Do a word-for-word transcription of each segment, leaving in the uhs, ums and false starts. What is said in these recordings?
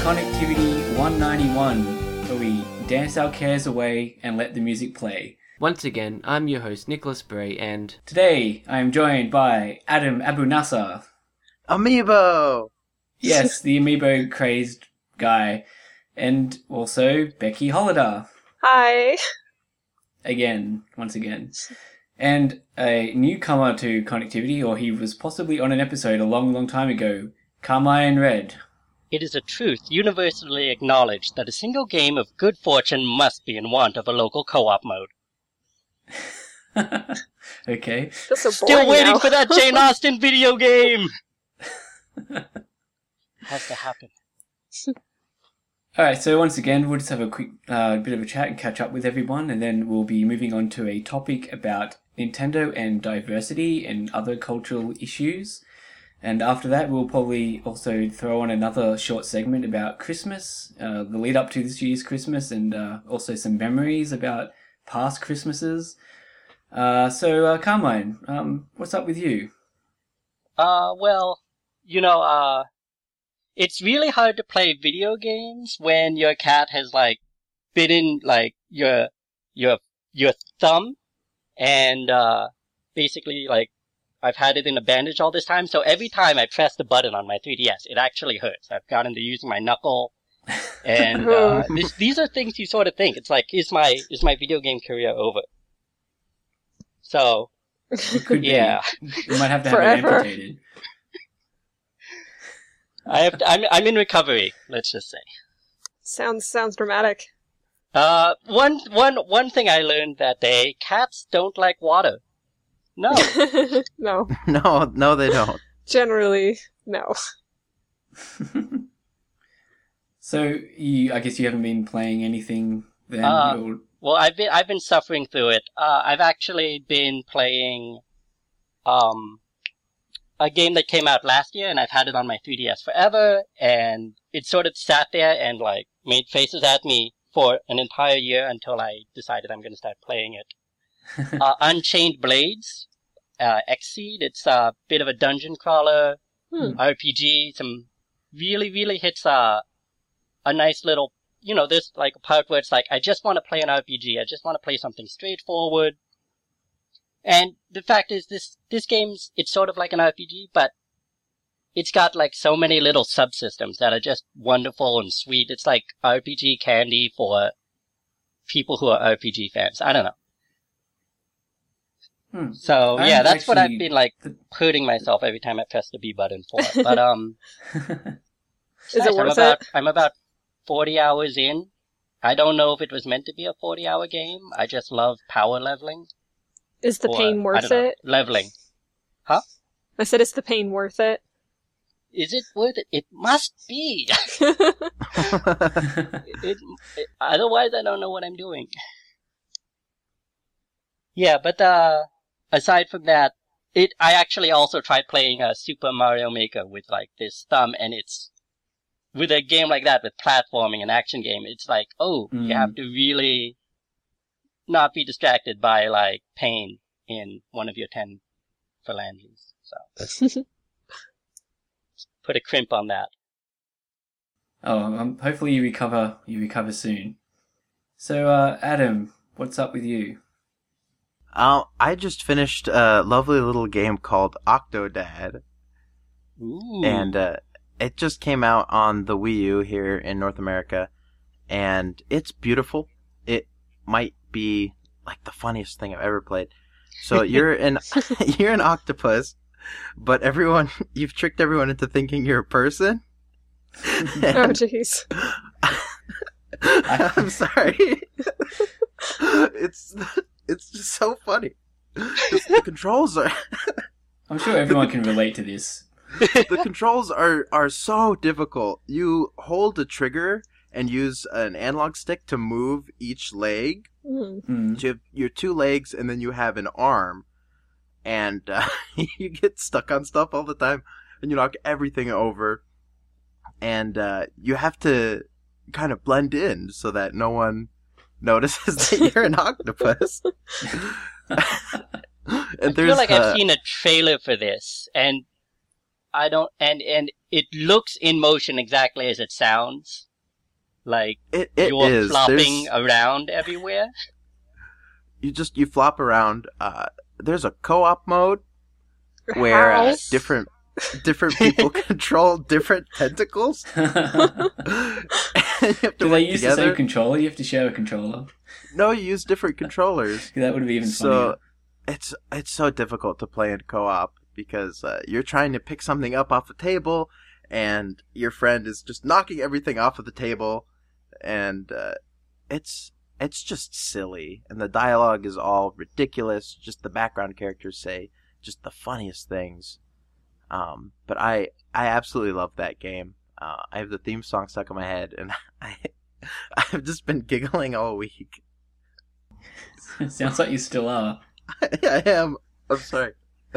Connectivity one ninety-one, where we dance our cares away and let the music play. Once again, I'm your host, Nicholas Bray, and... Today, I am joined by Adam Abu Nassar. Amiibo! Yes, the Amiibo-crazed guy. And also Becky Hollider. Hi. Again, once again. And a newcomer to Connectivity, or he was possibly on an episode a long, long time ago, Carmine Red. It is a truth universally acknowledged that a single game of good fortune must be in want of a local co-op mode. Okay. That's so Still waiting now. for that Jane Austen video game! Has to happen. Alright, so once again, we'll just have a quick uh, bit of a chat and catch up with everyone, and then we'll be moving on to a topic about Nintendo and diversity and other cultural issues. And after that, we'll probably also throw on another short segment about Christmas, uh, the lead up to this year's Christmas, and uh, also some memories about past Christmases. Uh, so, uh, Carmine, um, what's up with you? Uh, well, you know, uh, it's really hard to play video games when your cat has, like, bitten, like, your, your, your thumb, and, uh, basically, like, I've had it in a bandage all this time, so every time I press the button on my three D S, it actually hurts. I've gotten to using my knuckle, and, uh, this, these are things you sort of think. It's like, is my, is my video game career over? So, It could yeah. be. You might have to have Forever. it amputated. I have, to, I'm, I'm in recovery, let's just say. Sounds sounds dramatic. Uh, one, one, one thing I learned that day, cats don't like water. No. No. No, no, they don't. Generally, no. So, you, I guess you haven't been playing anything then? Uh, or... Well, I've been, I've been suffering through it. Uh, I've actually been playing, um, a game that came out last year, and I've had it on my three D S forever, and it sort of sat there and, like, made faces at me for an entire year until I decided I'm gonna start playing it. uh, Unchained Blades, uh, Xseed. It's a bit of a dungeon crawler, Hmm. R P G, some really, really hits, uh, a nice little, you know, there's like a part where it's like, I just want to play an R P G, I just want to play something straightforward. And the fact is, this, this game's, it's sort of like an R P G, but it's got like so many little subsystems that are just wonderful and sweet. It's like R P G candy for people who are R P G fans. I don't know. Hmm. So, I'm yeah, that's what I've actually- been like hurting myself every time I press the B button for. But, um, Is it I'm worth about, it? I'm about forty hours in. I don't know if it was meant to be a forty hour game. I just love power leveling. Is the or, pain I worth don't know, it? leveling. I said, is the pain worth it? Is it worth it? It must be. it, it, otherwise, I don't know what I'm doing. Yeah, but uh, aside from that, it I actually also tried playing uh, Super Mario Maker with like this thumb, and it's with a game like that with platforming and action game. It's like, oh, Mm. you have to really not be distracted by like pain in one of your ten phalanges. So put a crimp on that. Oh, um, hopefully you recover. You recover soon. So, uh, Adam, what's up with you? Um, I just finished a lovely little game called Octodad, Ooh. and uh, it just came out on the Wii U here in North America, and it's beautiful. It might be like the funniest thing I've ever played. So you're an you're an octopus, but everyone you've tricked everyone into thinking you're a person. Oh, jeez. I'm sorry. it's it's just so funny. The controls are I'm sure everyone can relate to this. the controls are are so difficult. You hold the trigger and use an analog stick to move each leg. Mm. Hmm. So you have your two legs, and then you have an arm, and uh, you get stuck on stuff all the time, and you knock everything over. And uh, you have to kind of blend in so that no one notices that you're an octopus. I And feel there's like uh, I've seen a trailer for this, and I don't, and, and it looks in motion exactly as it sounds. Like, It it you're is. flopping There's- around everywhere. you just you flop around. Uh, there's a co-op mode where uh, How? different different people control different tentacles. Do And you have to they work use the together. same controller? You have to share a controller. No, you use different controllers. That would be even So funnier. it's it's so difficult to play in co-op because uh, you're trying to pick something up off the table, and your friend is just knocking everything off of the table, and uh, it's it's just silly, and the dialogue is all ridiculous. Just the background characters say just the funniest things. Um, but I I absolutely love that game. Uh, I have the theme song stuck in my head, and I I've just been giggling all week. Sounds like you still are. I am. I'm sorry.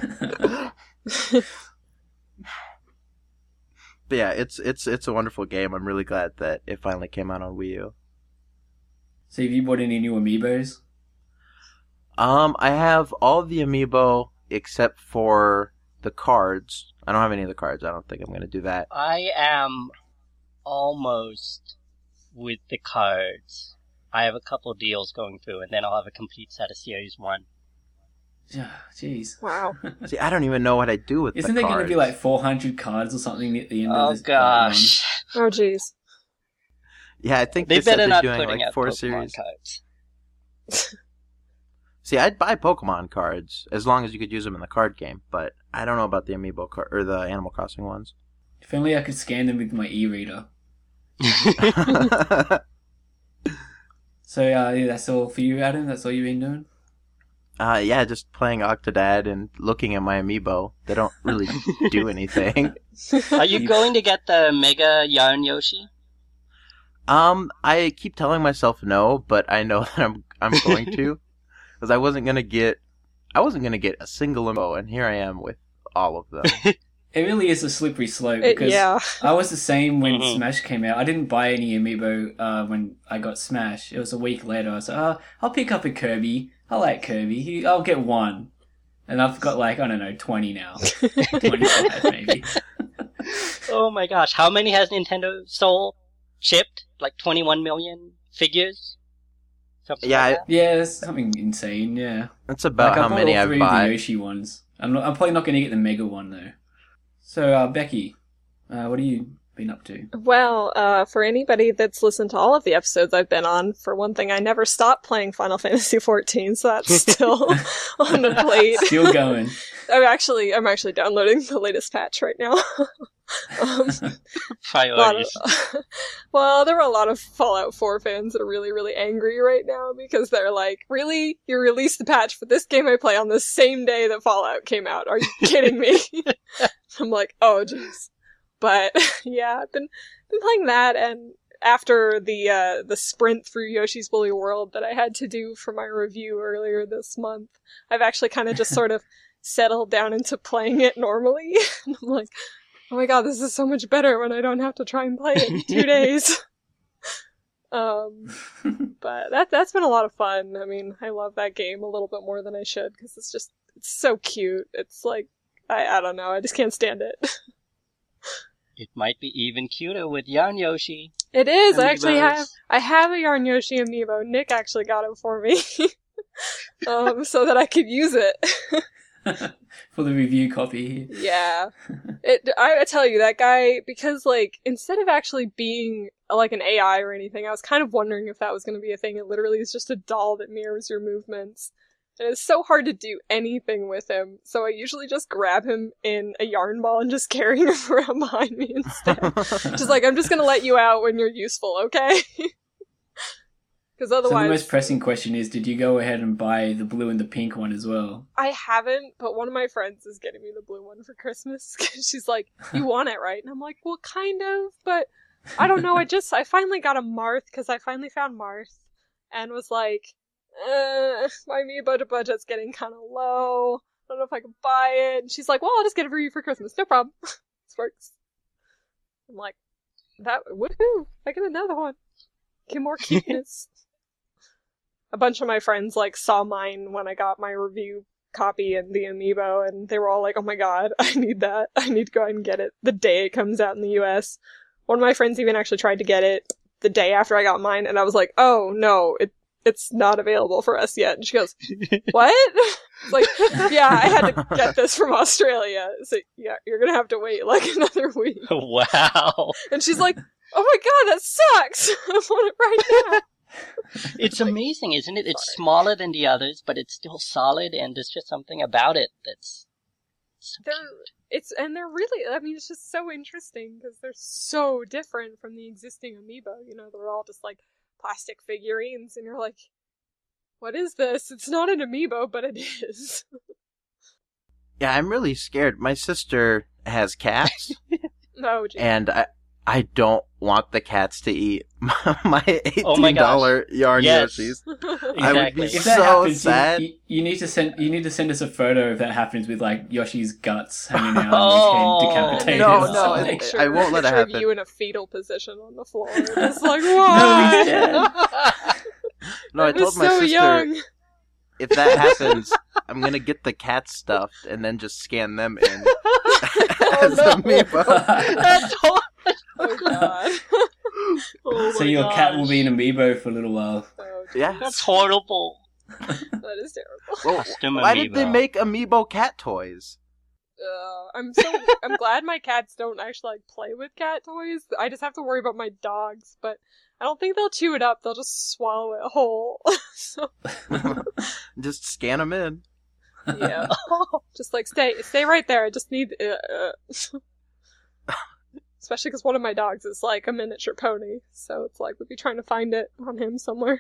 But yeah, it's it's it's a wonderful game. I'm really glad that it finally came out on Wii U. So have you bought any new amiibos? Um, I have all of the amiibo except for the cards. I don't have any of the cards. I don't think I'm going to do that. I am almost with the cards. I have a couple deals going through, and then I'll have a complete set of Series one. Ah, Jeez. Wow. See, I don't even know what I do with Isn't the there cards. going to be like four hundred cards or something at the end Oh of this? gosh. Oh, jeez. Yeah, I think They they said better they're not doing putting like out four Pokemon series. cards. See, I'd buy Pokemon cards as long as you could use them in the card game, but I don't know about the amiibo card or the Animal Crossing ones. If only I could scan them with my e-reader. So uh, yeah, that's all for you, Adam? That's all you've been doing? Uh, yeah, just playing Octodad and looking at my amiibo. They don't really do anything. Are you going to get the Mega Yarn Yoshi? Um, I keep telling myself no, but I know that I'm I'm going to, because I wasn't gonna get, I wasn't gonna get a single amiibo, and here I am with all of them. It really is a slippery slope It- because yeah. I was the same when Mhm. Smash came out. I didn't buy any amiibo uh, when I got Smash. It was a week later. I was like, oh, I'll pick up a Kirby. I like Kirby. He, I'll get one. And I've got like, I don't know, twenty now. twenty-five maybe. Oh my gosh, how many has Nintendo sold? Shipped? Like twenty-one million figures? Something Yeah, like I- that? Yeah, it's something insane, yeah. That's about Like, I how bought many all I've three of the bought. Yoshi ones. I'm, not, I'm probably not going to get the Mega one though. So, uh, Becky, uh, what have you been up to? Well, uh, for anybody that's listened to all of the episodes I've been on, for one thing, I never stopped playing Final Fantasy fourteen, so that's still on the plate. Still going. I'm actually, I'm actually downloading the latest patch right now. um, lot of- Priorities. well, there were a lot of Fallout four fans that are really, really angry right now because they're like, really? You released the patch for this game I play on the same day that Fallout came out? Are you kidding me? I'm like, oh, jeez. But, yeah, I've been, been playing that, and after the, uh, the sprint through Yoshi's Woolly World that I had to do for my review earlier this month, I've actually kind of just sort of settled down into playing it normally. And I'm like, oh my god, this is so much better when I don't have to try and play it in two days. Um, but that, that's been a lot of fun. I mean, I love that game a little bit more than I should, because it's just, it's so cute. It's like, I, I don't know, I just can't stand it. It might be even cuter with Yarn Yoshi. It is, I actually Amiibos. have, I have a Yarn Yoshi amiibo. Nick actually got it for me. um, so that I could use it. For the review copy here. Yeah. It, I, I tell you, that guy, because, like, instead of actually being, like, an A I or anything, I was kind of wondering if that was going to be a thing. It literally is just a doll that mirrors your movements. And it's so hard to do anything with him, so I usually just grab him in a yarn ball and just carry him around behind me instead. Just like, I'm just gonna let you out when you're useful, okay? Because So otherwise... the most pressing question is, did you go ahead and buy the blue and the pink one as well? I haven't, but one of my friends is getting me the blue one for Christmas. She's like, you want it, right? And I'm like, well, kind of, but I don't know. I just, I finally got a Marth, because I finally found Marth, and was like, uh, my amiibo budget's getting kind of low. I don't know if I can buy it. And she's like, well, I'll just get it for you for Christmas. No problem. This works. I'm like, that, woohoo! I get another one. Get more cuteness. A bunch of my friends, like, saw mine when I got my review copy and the amiibo, and they were all like, oh my god, I need that. I need to go ahead and get it the day it comes out in the U S. One of my friends even actually tried to get it the day after I got mine, and I was like, oh no, it it's not available for us yet. And she goes, what? It's like, yeah, I had to get this from Australia. So yeah, you're gonna have to wait like another week. Wow. And she's like, oh my god, that sucks! I want it right now. It's amazing, isn't it? It's smaller than the others, but it's still solid, and there's just something about it that's so They're, cute. it's and they're really, I mean, it's just so interesting because they're so different from the existing amiibo. You know, they're all just like plastic figurines, and you're like, what is this? It's not an amiibo, but it is. Yeah, I'm really scared. My sister has cats, No, geez. and I I don't want the cats to eat my, my Oh my eighteen dollar yarn Yes. Yoshis. Exactly. I would be If that so happens, you, sad. you, you need to send you need to send us a photo if that happens with like Yoshi's guts hanging out Oh. and his head decapitated. No, or no, something. it- Picture- I won't let it picture of happen. you in a fetal position on the floor. It's like, No, why? he's dead. No, I was told my so sister young. if that happens, I'm gonna get the cats stuffed and then just scan them in as no. amiibo. That's horrible. Oh god. Oh So my your cat will gosh. be an amiibo for a little while. Oh, Yeah. That's horrible. that is terrible. Well, Custom why did they amiibo. make amiibo cat toys? Uh, I'm so I'm glad my cats don't actually like play with cat toys. I just have to worry about my dogs, but I don't think they'll chew it up. They'll just swallow it whole. So Just scan them in. yeah, just like stay stay right there. I just need. Uh, uh. Especially because one of my dogs is like a miniature pony, so it's like we'd be trying to find it on him somewhere.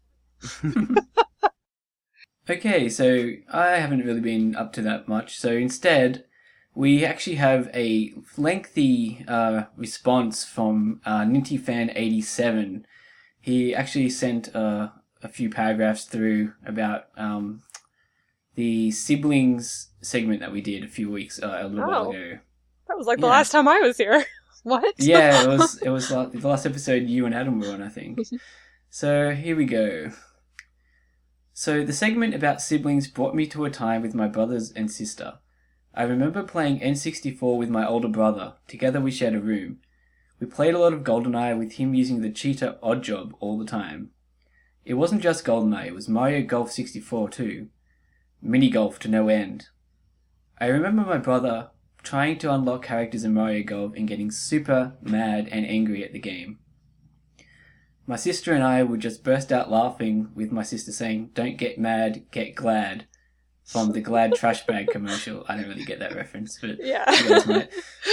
Okay, so I haven't really been up to that much. So instead, we actually have a lengthy uh, response from uh, NintyFan eighty-seven. He actually sent uh, a few paragraphs through about um, the siblings segment that we did a few weeks, uh, a little while Oh. ago. That was like the Yeah. last time I was here. What? Yeah, it was it was like the last episode you and Adam were on, I think. So here we go. So the segment about siblings brought me to a time with my brothers and sister. I remember playing N sixty-four with my older brother. Together we shared a room. We played a lot of GoldenEye with him using the cheater Oddjob all the time. It wasn't just GoldenEye, it was Mario Golf sixty-four too. Mini golf to no end. I remember my brother trying to unlock characters in Mario Golf and getting super mad and angry at the game. My sister and I would just burst out laughing with my sister saying, "Don't get mad, get glad," from the Glad trash bag commercial. I don't really get that reference, but Yeah. you guys might.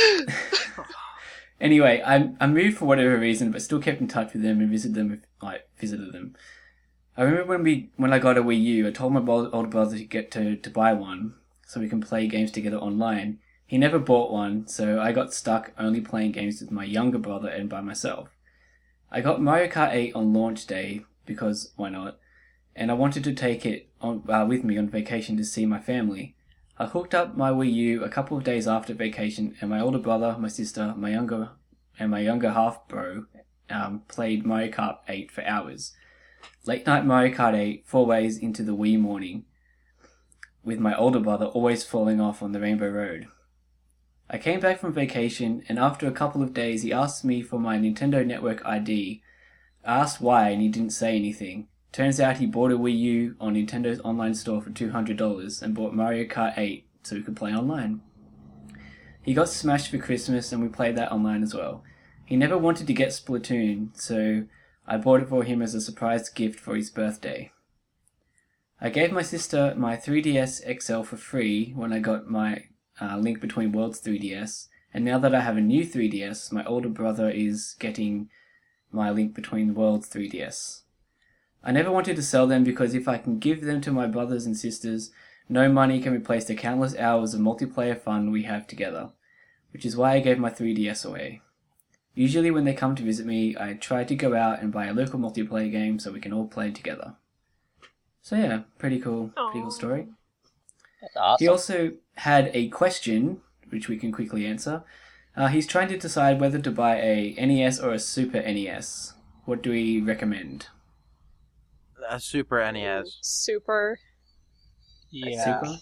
Anyway, I I moved for whatever reason, but still kept in touch with them and visited them. Like visited them. I remember when we when I got a Wii U, I told my bro- older brother to get to to buy one so we can play games together online. He never bought one, so I got stuck only playing games with my younger brother and by myself. I got Mario Kart eight on launch day because why not? And I wanted to take it on uh, with me on vacation to see my family. I hooked up my Wii U a couple of days after vacation, and my older brother, my sister, my younger and my younger half bro um, played Mario Kart eight for hours. Late night Mario Kart eight, four ways into the wee morning, with my older brother always falling off on the Rainbow Road. I came back from vacation, and after a couple of days he asked me for my Nintendo Network I D. I asked why, and he didn't say anything. Turns out he bought a Wii U on Nintendo's online store for two hundred dollars and bought Mario Kart eight so we could play online. He got Smash for Christmas and we played that online as well. He never wanted to get Splatoon, so I bought it for him as a surprise gift for his birthday. I gave my sister my three D S X L for free when I got my uh, Link Between Worlds three D S, and now that I have a new three D S, my older brother is getting my Link Between Worlds three D S. I never wanted to sell them because if I can give them to my brothers and sisters, no money can replace the countless hours of multiplayer fun we have together, which is why I gave my three D S away. Usually when they come to visit me, I try to go out and buy a local multiplayer game so we can all play together. So yeah, pretty cool, pretty cool Aw. story. That's awesome. He also had a question, which we can quickly answer. Uh, he's trying to decide whether to buy a N E S or a Super N E S. What do we recommend? A Super N E S. Super. Yeah. Super?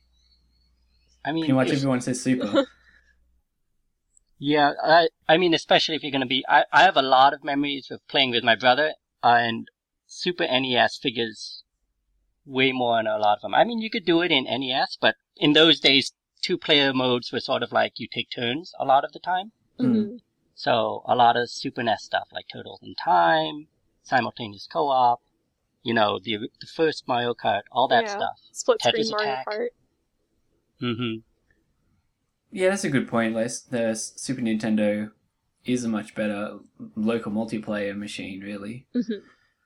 I mean, Pretty much if- everyone says Super. Yeah, I I mean, especially if you're going to be... I, I have a lot of memories of playing with my brother, and Super N E S figures way more on a lot of them. I mean, you could do it in N E S, but in those days, two-player modes were sort of like you take turns a lot of the time. Mhm. So a lot of Super N E S stuff, like Turtles in Time, simultaneous co-op, you know, the the first Mario Kart, all that Yeah. stuff. Split screen Tetris Mario Attack. Kart. hmm Yeah, that's a good point, Les. The Super Nintendo is a much better local multiplayer machine, really. Mhm.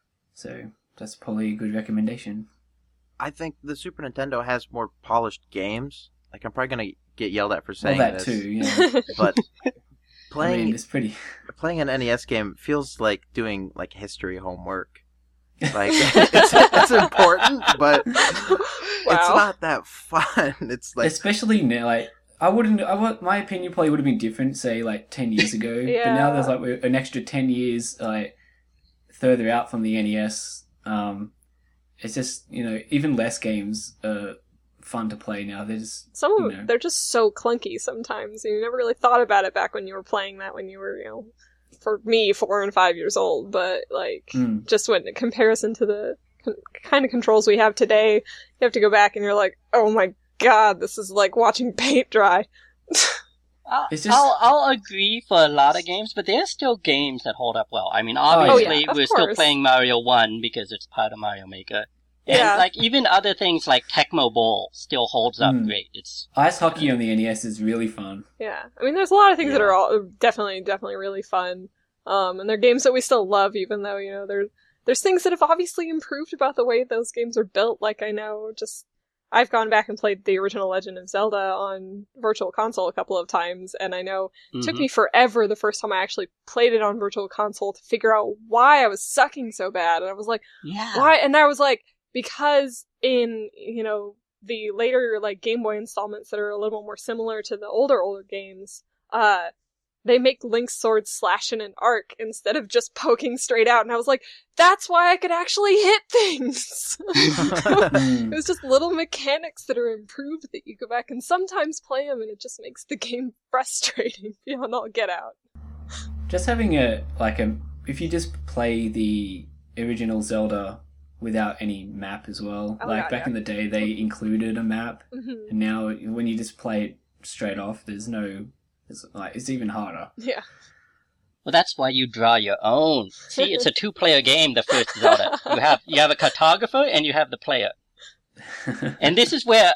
So that's probably a good recommendation. I think the Super Nintendo has more polished games. Like, I'm probably gonna get yelled at for Well, saying that this, too, yeah. but I playing mean, it's pretty... playing an N E S game feels like doing like history homework. Like it's, it's important, but it's Wow. not that fun. It's like Especially now, like, I wouldn't... I want, my opinion probably would have been different, say, like, ten years ago. But now Yeah. there's, like, we're an extra ten years, like, further out from the N E S. Um, it's just, you know, even less games are fun to play now. They're just... Some of you them, know. they're just so clunky sometimes. And you never really thought about it back when you were playing that when you were, you know, for me, four and five years old. But, like, Mm. just when in comparison to the con- kind of controls we have today, you have to go back and you're like, oh my god, this is like watching paint dry. I'll, It's just- I'll I'll agree for a lot of games, but there are still games that hold up well. I mean, yeah. obviously Oh, of we're still course. playing Mario one because it's part of Mario Maker. And Yeah. like even other things like Tecmo Bowl still holds up Mm. great. It's Ice hockey on the N E S is really fun. Yeah, I mean, there's a lot of things that Yeah. are all definitely, definitely really fun. Um, and they're games that we still love, even though, you know, there's there's things that have obviously improved about the way those games are built. Like, I know, just I've gone back and played the original Legend of Zelda on Virtual Console a couple of times, and I know it took Mhm. me forever the first time I actually played it on Virtual Console to figure out why I was sucking so bad. And I was like, yeah. why? And I was like, because in, you know, the later, like, Game Boy installments that are a little more similar to the older, older games, uh, they make Link's sword slash in an arc instead of just poking straight out. And I was like, that's why I could actually hit things! It Mm. was just little mechanics that are improved that you go back and sometimes play them, and it just makes the game frustrating beyond all get out. Just having a, like a, if you just play the original Zelda without any map as well, Oh, like yeah, back yeah. in the day they included a map, Mhm. and now when you just play it straight off, there's no, it's like, it's even harder. Yeah. Well, that's why you draw your own. See, it's a two-player game. The first Zelda. You have you have a cartographer and you have the player. And this is where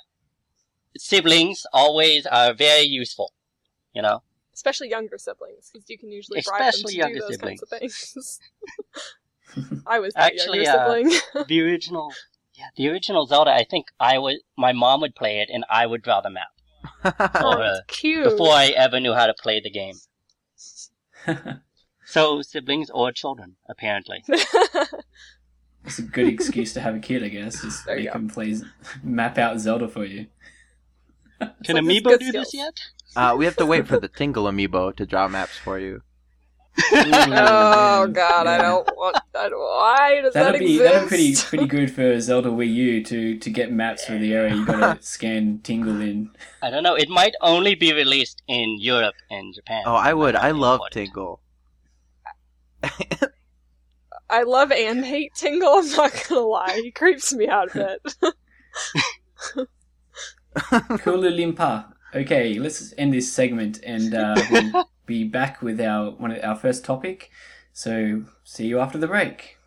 siblings always are very useful. You know. Especially younger siblings, because you can usually bribe them Especially to younger do those siblings. kinds of things. I was that Actually, younger uh, sibling. The original, yeah, the original Zelda. I think I would. My mom would play it, and I would draw the map Oh, for her it's cute. before I ever knew how to play the game. So siblings or children, apparently. It's a good excuse to have a kid, I guess. Just There you make go. them play, map out Zelda for you. Can like this Amiibo good do this skills. yet? uh, we have to wait for the Tingle amiibo to draw maps for you. Oh god, I Yeah. don't want. I don't, why does That'd that be exist? that'd be pretty pretty good for Zelda Wii U to to get maps for the area. You gotta scan Tingle in. I don't know. It might only be released in Europe and Japan. Oh, I would. I love Imported. Tingle. I love and hate Tingle. I'm not gonna lie, he creeps me out a bit. Kululimpa. Okay, let's end this segment and uh, we'll be back with our one of our first topic. So see you after the break.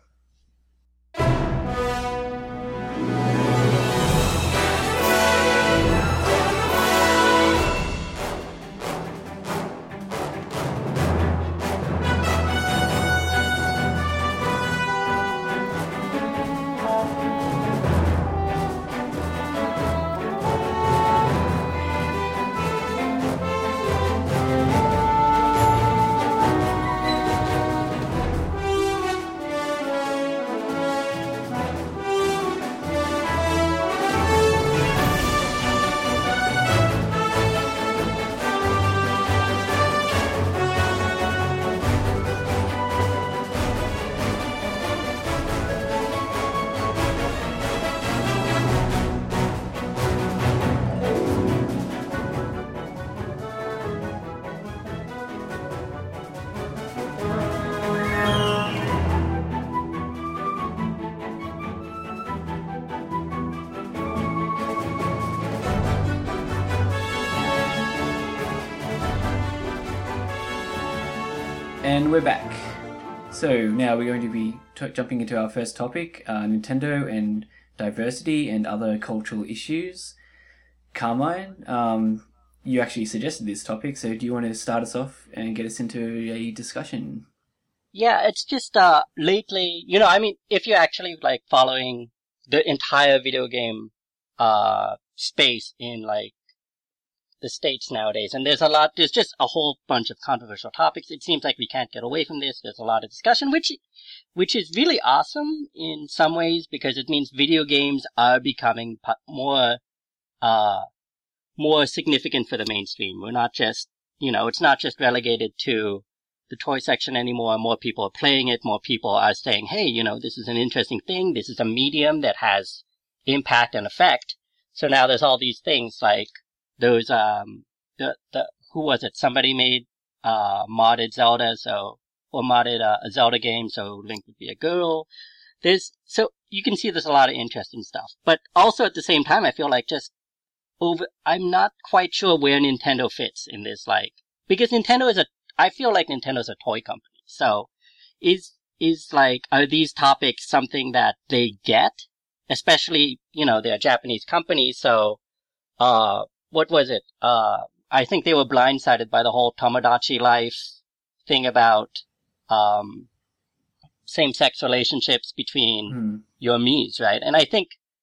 And we're back. So now we're going to be t- jumping into our first topic, uh, Nintendo and diversity and other cultural issues. Carmine, um, you actually suggested this topic, so do you want to start us off and get us into a discussion? Yeah, it's just, uh, lately, you know, I mean, if you're actually, like, following the entire video game, uh, space in, like, the States nowadays, and there's a lot, there's just a whole bunch of controversial topics. It seems like we can't get away from this. There's a lot of discussion, which, which is really awesome in some ways, because it means video games are becoming more, uh, more significant for the mainstream. We're not just, you know, it's not just relegated to the toy section anymore. More people are playing it. More people are saying, hey, you know, this is an interesting thing. This is a medium that has impact and effect. So now there's all these things like those, um, the, the, who was it? Somebody made, uh, modded Zelda, so, or modded uh, a Zelda game, so Link would be a girl. There's, so you can see there's a lot of interesting stuff. But also at the same time, I feel like just over, I'm not quite sure where Nintendo fits in this, like, because Nintendo is a, I feel like Nintendo's a toy company. So is, is like, are these topics something that they get? Especially, you know, they're a Japanese company, so, uh, what was it? Uh, I think they were blindsided by the whole Tomodachi Life thing about, um, same-sex relationships between Hmm. your Miis, right? And I think,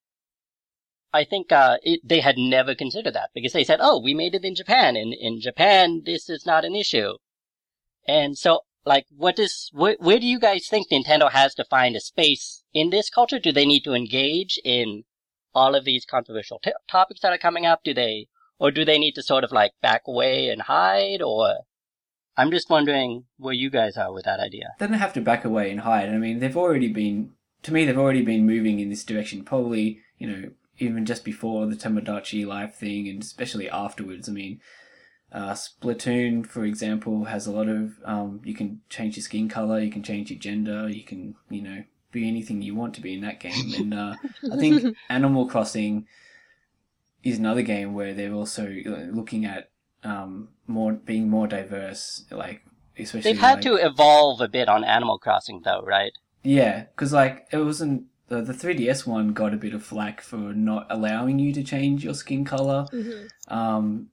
I think, uh, it, they had never considered that because they said, oh, we made it in Japan, and in Japan, this is not an issue. And so, like, what is, wh- where do you guys think Nintendo has to find a space in this culture? Do they need to engage in all of these controversial t- topics that are coming up? Do they, or do they need to sort of like back away and hide? Or I'm just wondering where you guys are with that idea. They don't have to back away and hide. I mean, they've already been, to me, they've already been moving in this direction. Probably, you know, even just before the Tomodachi Life thing, and especially afterwards. I mean, uh, Splatoon, for example, has a lot of, um, you can change your skin color, you can change your gender, you can, you know, be anything you want to be in that game. And uh, I think Animal Crossing is another game where they're also looking at um, more being more diverse, like especially They've had like, to evolve a bit on Animal Crossing, though, right? yeah, because like it wasn't the the three D S one got a bit of flack for not allowing you to change your skin color, Mm-hmm. um,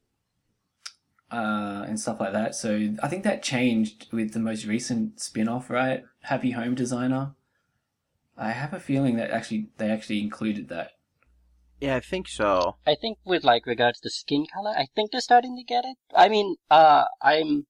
uh, and stuff like that. So I think that changed with the most recent spin-off, right? Happy Home Designer. I have a feeling that actually they actually included that. Yeah, I think so. I think with like regards to skin color, I think they're starting to get it. I mean, uh, I'm,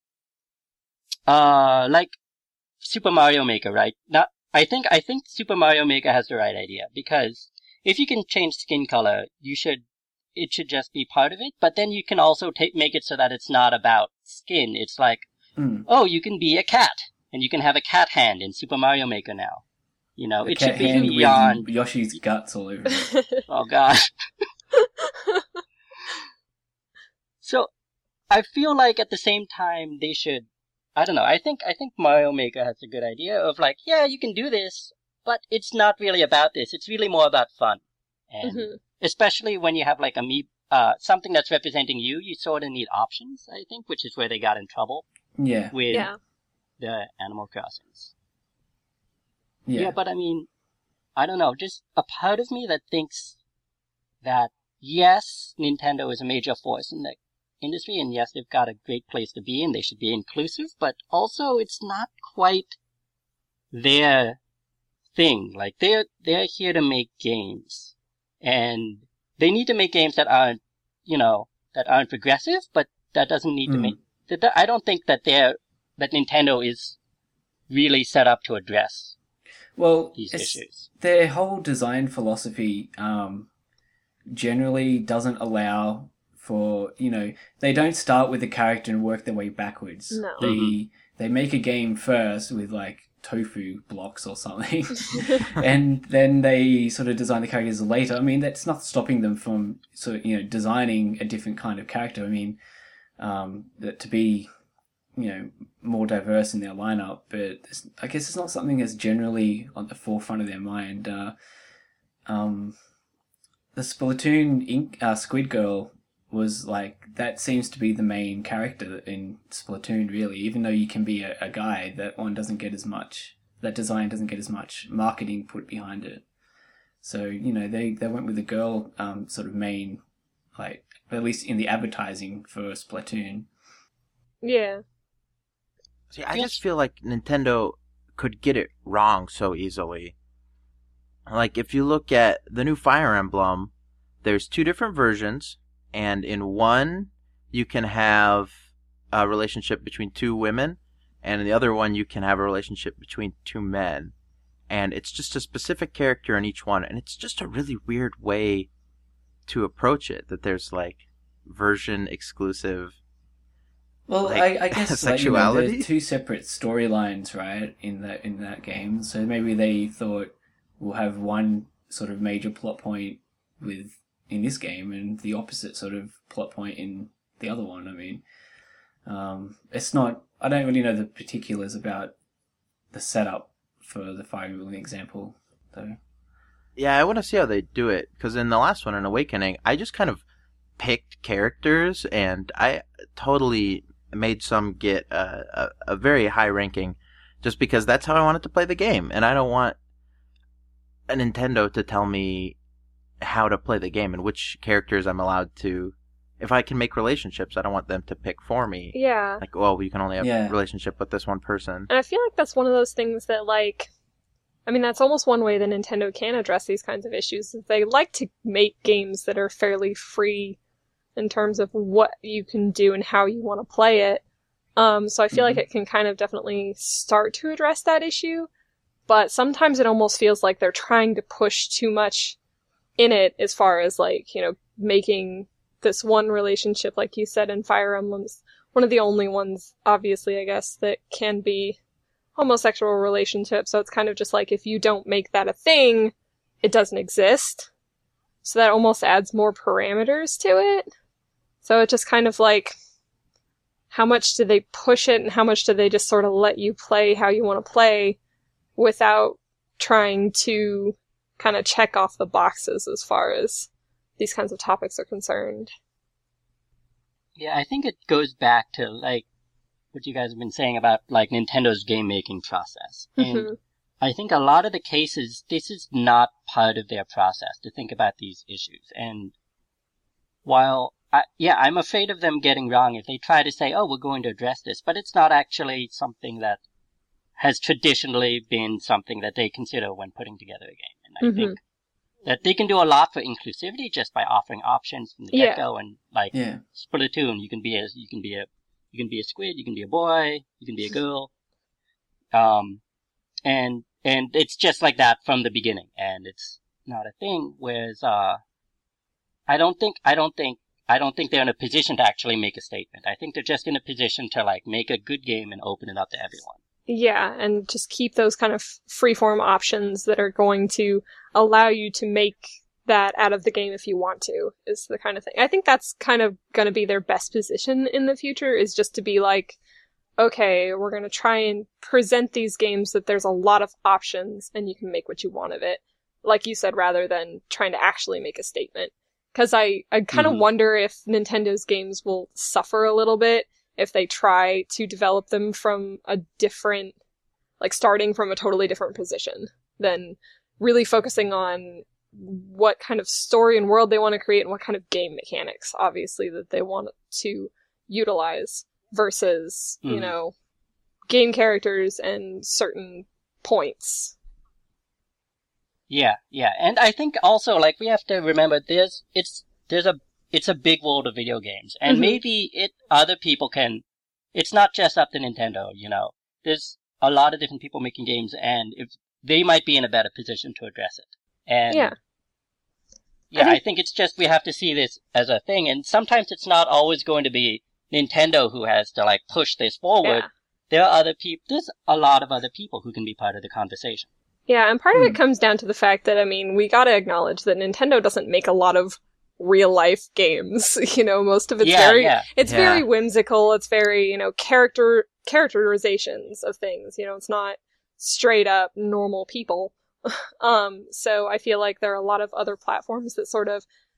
uh, like Super Mario Maker, right? Not, I think, I think Super Mario Maker has the right idea because if you can change skin color, you should, it should just be part of it, but then you can also take, make it so that it's not about skin. It's like, Mm. oh, you can be a cat and you can have a cat hand in Super Mario Maker now. You know, A it cat should be hand beyond, with Yoshi's guts all over it. oh god. So, I feel like at the same time they should, I don't know, I think, I think Mario Maker has a good idea of like, yeah, you can do this, but it's not really about this. It's really more about fun. And Mhm. especially when you have like a me, uh, something that's representing you, you sort of need options, I think, which is where they got in trouble Yeah, with Yeah. the Animal Crossings. yeah. Yeah, but I mean, I don't know, just a part of me that thinks that, yes, Nintendo is a major force in the industry, and yes, they've got a great place to be, and they should be inclusive, but also it's not quite their thing. Like, they're, they're here to make games, and they need to make games that aren't, you know, that aren't progressive, but that doesn't need to Mm. make, that, that- I don't think that they're, that Nintendo is really set up to address Well, these it's- issues. their whole design philosophy um, generally doesn't allow for, you know, they don't start with the character and work their way backwards. No. They Mhm. they make a game first with like tofu blocks or something, and then they sort of design the characters later. I mean, that's not stopping them from sort of, you know, designing a different kind of character. I mean, um, that to be, you know, more diverse in their lineup, but it's, I guess it's not something that's generally on the forefront of their mind. Uh, um, the Splatoon Ink, uh, Squid Girl was like, that seems to be the main character in Splatoon, really. Even though you can be a, a guy, that one doesn't get as much, that design doesn't get as much marketing put behind it. So, you know, they, they went with the girl um, sort of main, like, at least in the advertising for Splatoon. Yeah. See, I just feel like Nintendo could get it wrong so easily. Like, if you look at the new Fire Emblem, there's two different versions, and in one, you can have a relationship between two women, and in the other one, you can have a relationship between two men. And it's just a specific character in each one, and it's just a really weird way to approach it, that there's, like, version exclusive. Well, like, I, I guess sexuality. Like, you know, there's two separate storylines, right, in that in that game. So maybe they thought we'll have one sort of major plot point with in this game, and the opposite sort of plot point in the other one. I mean, um, it's not. I don't really know the particulars about the setup for the Fire Emblem example, though. Yeah, I want to see how they do it, because in the last one, in Awakening, I just kind of picked characters, and I totally made some get a, a, a very high ranking, just because that's how I wanted to play the game, and I don't want a Nintendo to tell me how to play the game and which characters I'm allowed to. If I can make relationships, I don't want them to pick for me. Yeah. Like, well, you can only have Yeah. a relationship with this one person. And I feel like that's one of those things that, like, I mean, that's almost one way that Nintendo can address these kinds of issues. Is they like to make games that are fairly free in terms of what you can do and how you want to play it. Um, so I feel Mhm. like it can kind of definitely start to address that issue. But sometimes it almost feels like they're trying to push too much in it as far as, like, you know, making this one relationship, like you said, in Fire Emblems, one of the only ones, obviously, I guess, that can be homosexual relationship. So it's kind of just like, if you don't make that a thing, it doesn't exist. So that almost adds more parameters to it. So it just kind of like, how much do they push it and how much do they just sort of let you play how you want to play without trying to kind of check off the boxes as far as these kinds of topics are concerned. Yeah, I think it goes back to, like, what you guys have been saying about, like, Nintendo's game-making process. And Mhm. I think a lot of the cases, this is not part of their process to think about these issues. And while, I, yeah, I'm afraid of them getting wrong if they try to say, oh, we're going to address this, but it's not actually something that has traditionally been something that they consider when putting together a game. And I Mhm. think that they can do a lot for inclusivity just by offering options from the Yeah. get-go. And, like, Yeah. Splatoon, you can be a, you can be a, you can be a squid, you can be a boy, you can be a girl. Um, and, and it's just like that from the beginning, and it's not a thing. Whereas, uh, I don't think, I don't think, I don't think they're in a position to actually make a statement. I think they're just in a position to, like, make a good game and open it up to everyone. Yeah, and just keep those kind of freeform options that are going to allow you to make that out of the game if you want to, is the kind of thing. I think that's kind of going to be their best position in the future, is just to be like, okay, we're going to try and present these games that there's a lot of options and you can make what you want of it. Like you said, rather than trying to actually make a statement. Because I, I kind of Mhm. wonder if Nintendo's games will suffer a little bit if they try to develop them from a different, like starting from a totally different position than really focusing on what kind of story and world they want to create and what kind of game mechanics, obviously, that they want to utilize versus, you Mhm. know, game characters and certain points. Yeah, yeah. And I think also, like, we have to remember there's, it's, there's a, it's a big world of video games. And Mhm. maybe it, other people can, it's not just up to Nintendo, you know. There's a lot of different people making games, and if they might be in a better position to address it. And Yeah. yeah, I I think- think it's just, we have to see this as a thing. And sometimes it's not always going to be Nintendo who has to, like, push this forward. Yeah. There are other people, there's a lot of other people who can be part of the conversation. Yeah, and part of it Hmm. comes down to the fact that, I mean, we gotta acknowledge that Nintendo doesn't make a lot of real-life games. You know, most of it's yeah, very, yeah. it's Yeah. very whimsical, it's very, you know, character, characterizations of things, you know, it's not straight up normal people. um, so I feel like there are a lot of other platforms that sort of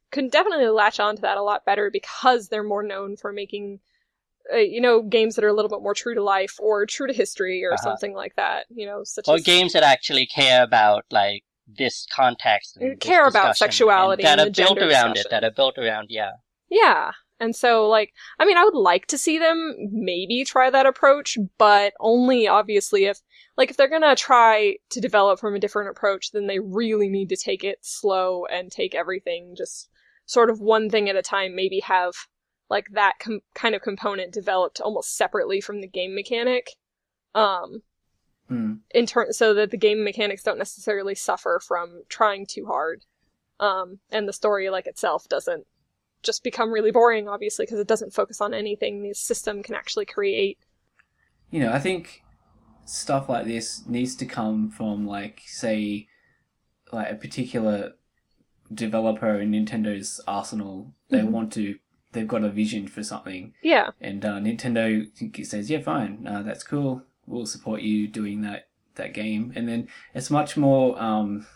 could definitely latch onto that a lot better because they're more known for making, uh, you know, games that are a little bit more true to life or true to history or Uh-huh. something like that. You know, such Or as games that actually care about, like, this context and this care about discussion, sexuality and that and are the built gender around discussion. it, that are built around, yeah. Yeah. And so, like, I mean, I would like to see them maybe try that approach, but only obviously if, like, if they're gonna try to develop from a different approach, then they really need to take it slow and take everything just sort of one thing at a time, maybe have, like, that com- kind of component developed almost separately from the game mechanic. Um, Mm. in turn, so that the game mechanics don't necessarily suffer from trying too hard. Um, and the story, like, itself doesn't just become really boring, obviously, because it doesn't focus on anything the system can actually create. You know, I think stuff like this needs to come from, like, say, like a particular developer in Nintendo's arsenal. They Mhm. want to, they've got a vision for something, Yeah, and uh, Nintendo says, "Yeah, fine, uh, that's cool. We'll support you doing that that game." And then it's much more, um,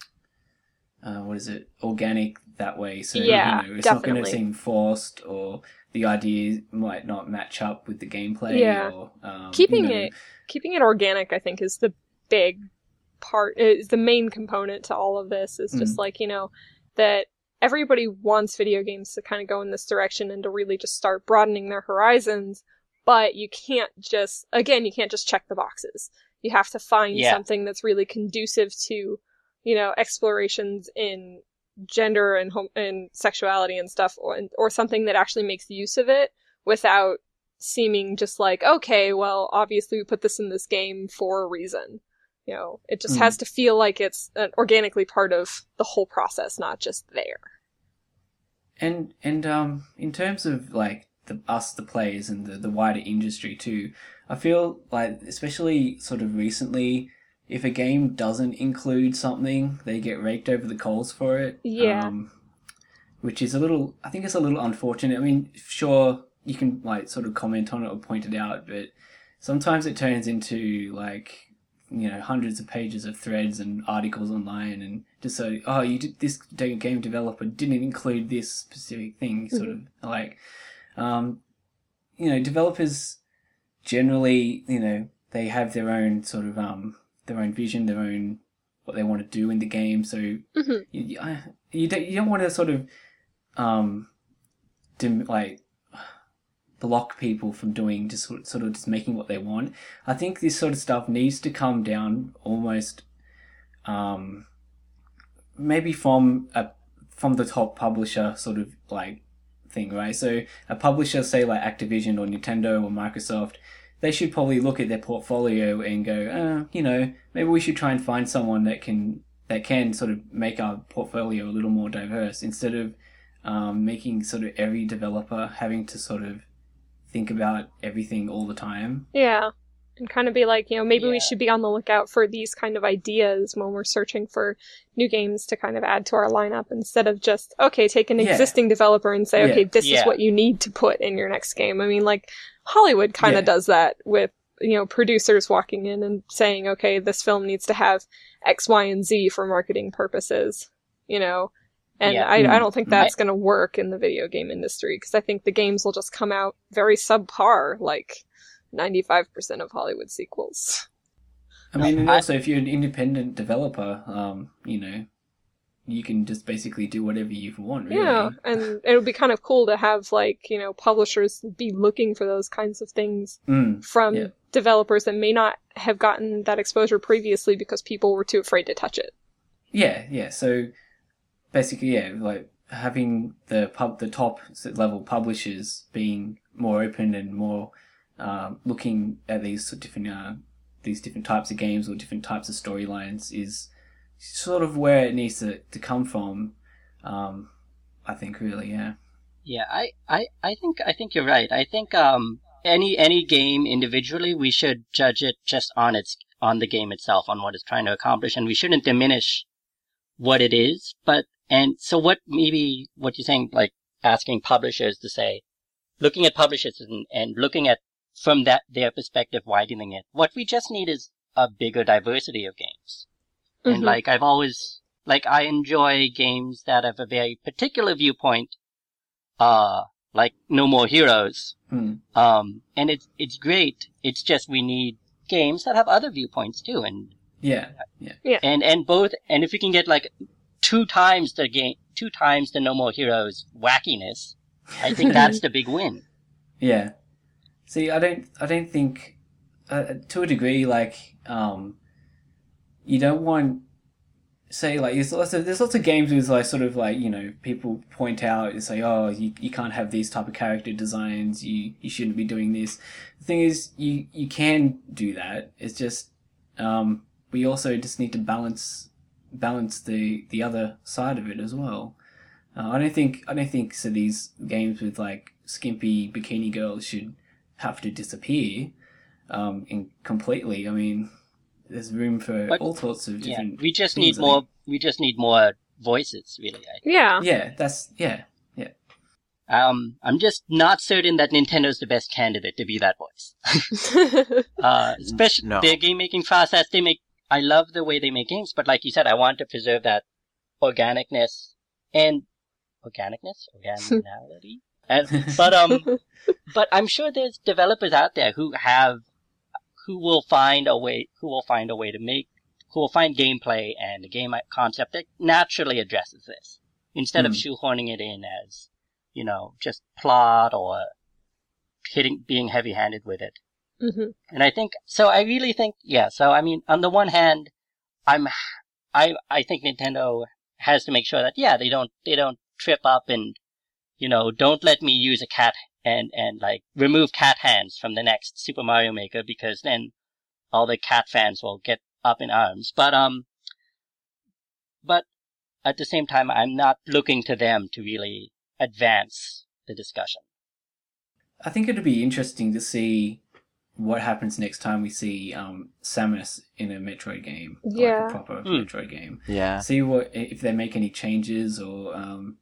uh, what is it, organic that way. So Yeah, you know, it's not going to definitely. seem forced, or the idea might not match up with the gameplay. Yeah. Or um, keeping you know, it keeping it organic, I think, is the big part, is the main component to all of this, is just Mm. like, you know, that everybody wants video games to kind of go in this direction and to really just start broadening their horizons, but you can't just, again, you can't just check the boxes. You have to find Yeah. something that's really conducive to, you know, explorations in gender and hom- and sexuality and stuff, or, or something that actually makes use of it without seeming just like, okay, well, obviously we put this in this game for a reason. You know, it just Mm. has to feel like it's uh, organically part of the whole process, not just there. And and um, in terms of like the us, the players, and the, the wider industry too, I feel like, especially sort of recently, if a game doesn't include something, they get raked over the coals for it. Yeah. Um, which is a little, I think it's a little unfortunate. I mean, sure, you can like sort of comment on it or point it out, but sometimes it turns into like, you know, hundreds of pages of threads and articles online, and just so, oh, you did, this game developer didn't include this specific thing, sort of like, um, you know, developers generally, you know, they have their own sort of um their own vision, their own what they want to do in the game. So Mhm. you you, I- you don't you don't want to sort of um dim, like block people from doing just sort sort of just making what they want. I think this sort of stuff needs to come down almost um maybe from a from the top publisher sort of like thing, right? So a publisher, say like Activision or Nintendo or Microsoft, they should probably look at their portfolio and go, uh, you know, maybe we should try and find someone that can that can sort of make our portfolio a little more diverse, instead of um, making sort of every developer having to sort of think about everything all the time. Yeah. And kind of be like, you know, maybe we Yeah. should be on the lookout for these kind of ideas when we're searching for new games to kind of add to our lineup, instead of just, okay, take an Yeah. existing developer and say, Yeah. okay, this is Yeah. what you need to put in your next game. I mean, like, Hollywood kind of Yeah. does that with, you know, producers walking in and saying, okay, this film needs to have X, Y, and Z for marketing purposes, you know? And Yeah. I, I Mm. don't think that's going to work in the video game industry, because I think the games will just come out very subpar, like ninety-five percent of Hollywood sequels. I mean, and I- also if you're an independent developer, um, you know, you can just basically do whatever you want, really. Yeah, and it would be kind of cool to have, like, you know, publishers be looking for those kinds of things Mm, from yeah. developers that may not have gotten that exposure previously because people were too afraid to touch it. Yeah, yeah. So basically, yeah, like having the pub, the top level publishers being more open and more um, looking at these sort of different uh, these different types of games or different types of storylines is sort of where it needs to, to come from. Um, I think, really, yeah. Yeah, I, I, I think I think you're right. I think um any any game individually, we should judge it just on its on the game itself, on what it's trying to accomplish, and we shouldn't diminish what it is. But and so what maybe what you're saying, like asking publishers to say, looking at publishers and, and looking at from that their perspective, widening it. What we just need is a bigger diversity of games. And Mhm. like I've always Like, I enjoy games that have a very particular viewpoint, uh, like No More Heroes. Hmm. Um, and it's, it's great. It's just we need games that have other viewpoints too. And, Yeah, yeah. and, and both, and if we can get like two times the game, two times the No More Heroes wackiness, I think that's the big win. Yeah. See, I don't, I don't think, uh, to a degree, like, um, you don't want, say, like, there's lots of, there's lots of games with, like, sort of, like, you know, people point out and say, oh, you, you can't have these type of character designs, you, you shouldn't be doing this. The thing is, you, you can do that. It's just, um, we also just need to balance, balance the, the other side of it as well. Uh, I don't think, I don't think, so these games with, like, skimpy bikini girls should have to disappear, um, in completely. I mean, there's room for But, all sorts of yeah, different. we just things, need I more, think. we just need more voices, really. I think. Yeah. Yeah, that's yeah, yeah. Um, I'm just not certain that Nintendo's the best candidate to be that voice. uh, especially No. their game making process. They make, I love the way they make games, but like you said, I want to preserve that organicness and organicness, organicity. and, but um, but I'm sure there's developers out there who have, who will find a way, who will find a way to make, who will find gameplay and a game concept that naturally addresses this instead of shoehorning it in as, you know, just plot or hitting, being heavy-handed with it. Mm-hmm. And I think, so I really think, yeah, so I mean, on the one hand, I'm, I, I think Nintendo has to make sure that, yeah, they don't, they don't trip up and, you know, don't let me use a cat and, and like remove cat hands from the next Super Mario Maker because then all the cat fans will get up in arms. But, um, but at the same time, I'm not looking to them to really advance the discussion. I think it'd be interesting to see what happens next time we see um, Samus in a Metroid game, Yeah. like a proper Mm. Metroid game. Yeah. See what if they make any changes or um,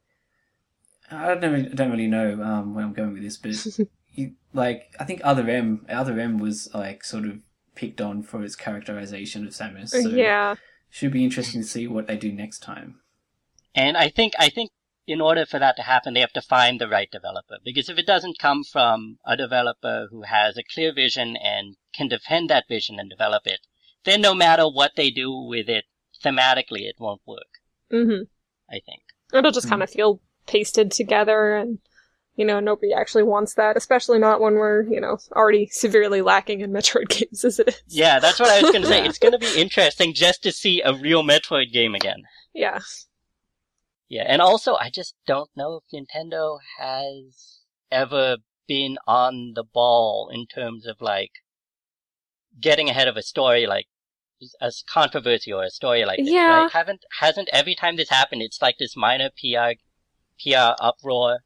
I don't know, I don't really know um, where I'm going with this, but you, like I think Other M, Other M was like sort of picked on for its characterization of Samus. So Yeah. should be interesting to see what they do next time. And I think, I think in order for that to happen, they have to find the right developer. Because if it doesn't come from a developer who has a clear vision and can defend that vision and develop it, then no matter what they do with it, thematically, it won't work, Mm-hmm. I think. It'll just kind of feel pasted together and, you know, nobody actually wants that, especially not when we're, you know, already severely lacking in Metroid games as it is. Yeah, that's what I was going to say. It's going to be interesting just to see a real Metroid game again. Yeah. Yeah, and also, I just don't know if Nintendo has ever been on the ball in terms of, like, getting ahead of a story, like, a controversy or a story like this, Yeah. right? Haven't, hasn't every time this happened, it's like this minor P R, P R uproar,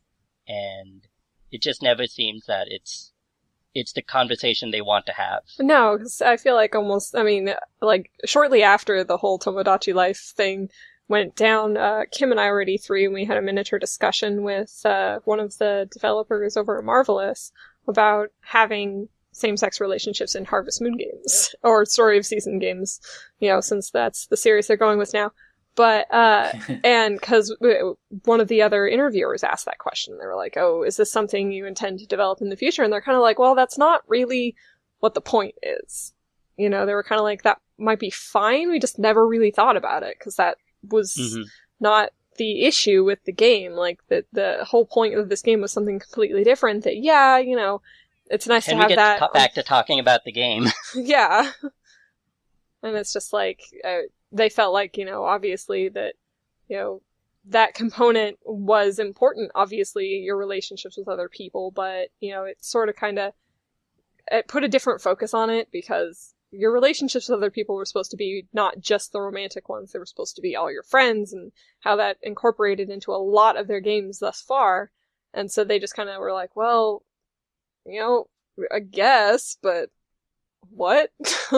and it just never seems that it's, it's the conversation they want to have. No, 'cause I feel like almost, I mean, like, shortly after the whole Tomodachi Life thing went down, uh, Kim and I were at E three and we had a miniature discussion with, uh, one of the developers over at Marvelous about having same-sex relationships in Harvest Moon games, or Story of Season games, you know, since that's the series they're going with now. But, uh, and cause one of the other interviewers asked that question. They were like, oh, is this something you intend to develop in the future? And they're kind of like, well, that's not really what the point is. You know, they were kind of like, that might be fine. We just never really thought about it, cause that was Mm-hmm. not the issue with the game. Like, the, the whole point of this game was something completely different that, yeah, you know, it's nice Can to we have get that. to- back to talking about the game? Yeah. And it's just like, uh, they felt like, you know, obviously that, you know, that component was important. Obviously, your relationships with other people, but, you know, it sort of kind of, it put a different focus on it because your relationships with other people were supposed to be not just the romantic ones. They were supposed to be all your friends, and how that incorporated into a lot of their games thus far. And so they just kind of were like, well, you know, I guess, but what?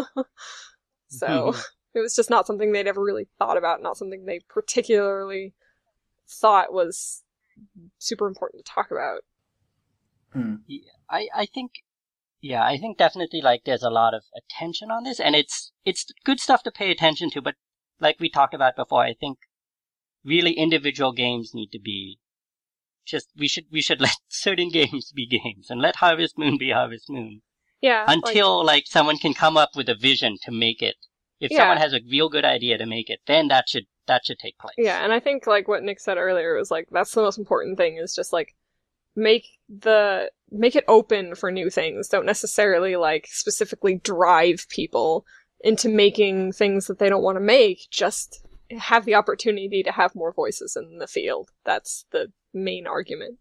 So it was just not something they'd ever really thought about, not something they particularly thought was super important to talk about. Hmm. Yeah, I, I think, yeah, I think definitely, like, there's a lot of attention on this, and it's, it's good stuff to pay attention to, but like we talked about before, I think really individual games need to be just, we should, we should let certain games be games and let Harvest Moon be Harvest Moon. Yeah. Until, like, like someone can come up with a vision to make it. If Yeah. someone has a real good idea to make it, then that should, that should take place. Yeah, and I think, like, what Nick said earlier was, like, that's the most important thing, is just, like, make the, make it open for new things. Don't necessarily, like, specifically drive people into making things that they don't want to make. Just have the opportunity to have more voices in the field. That's the main argument.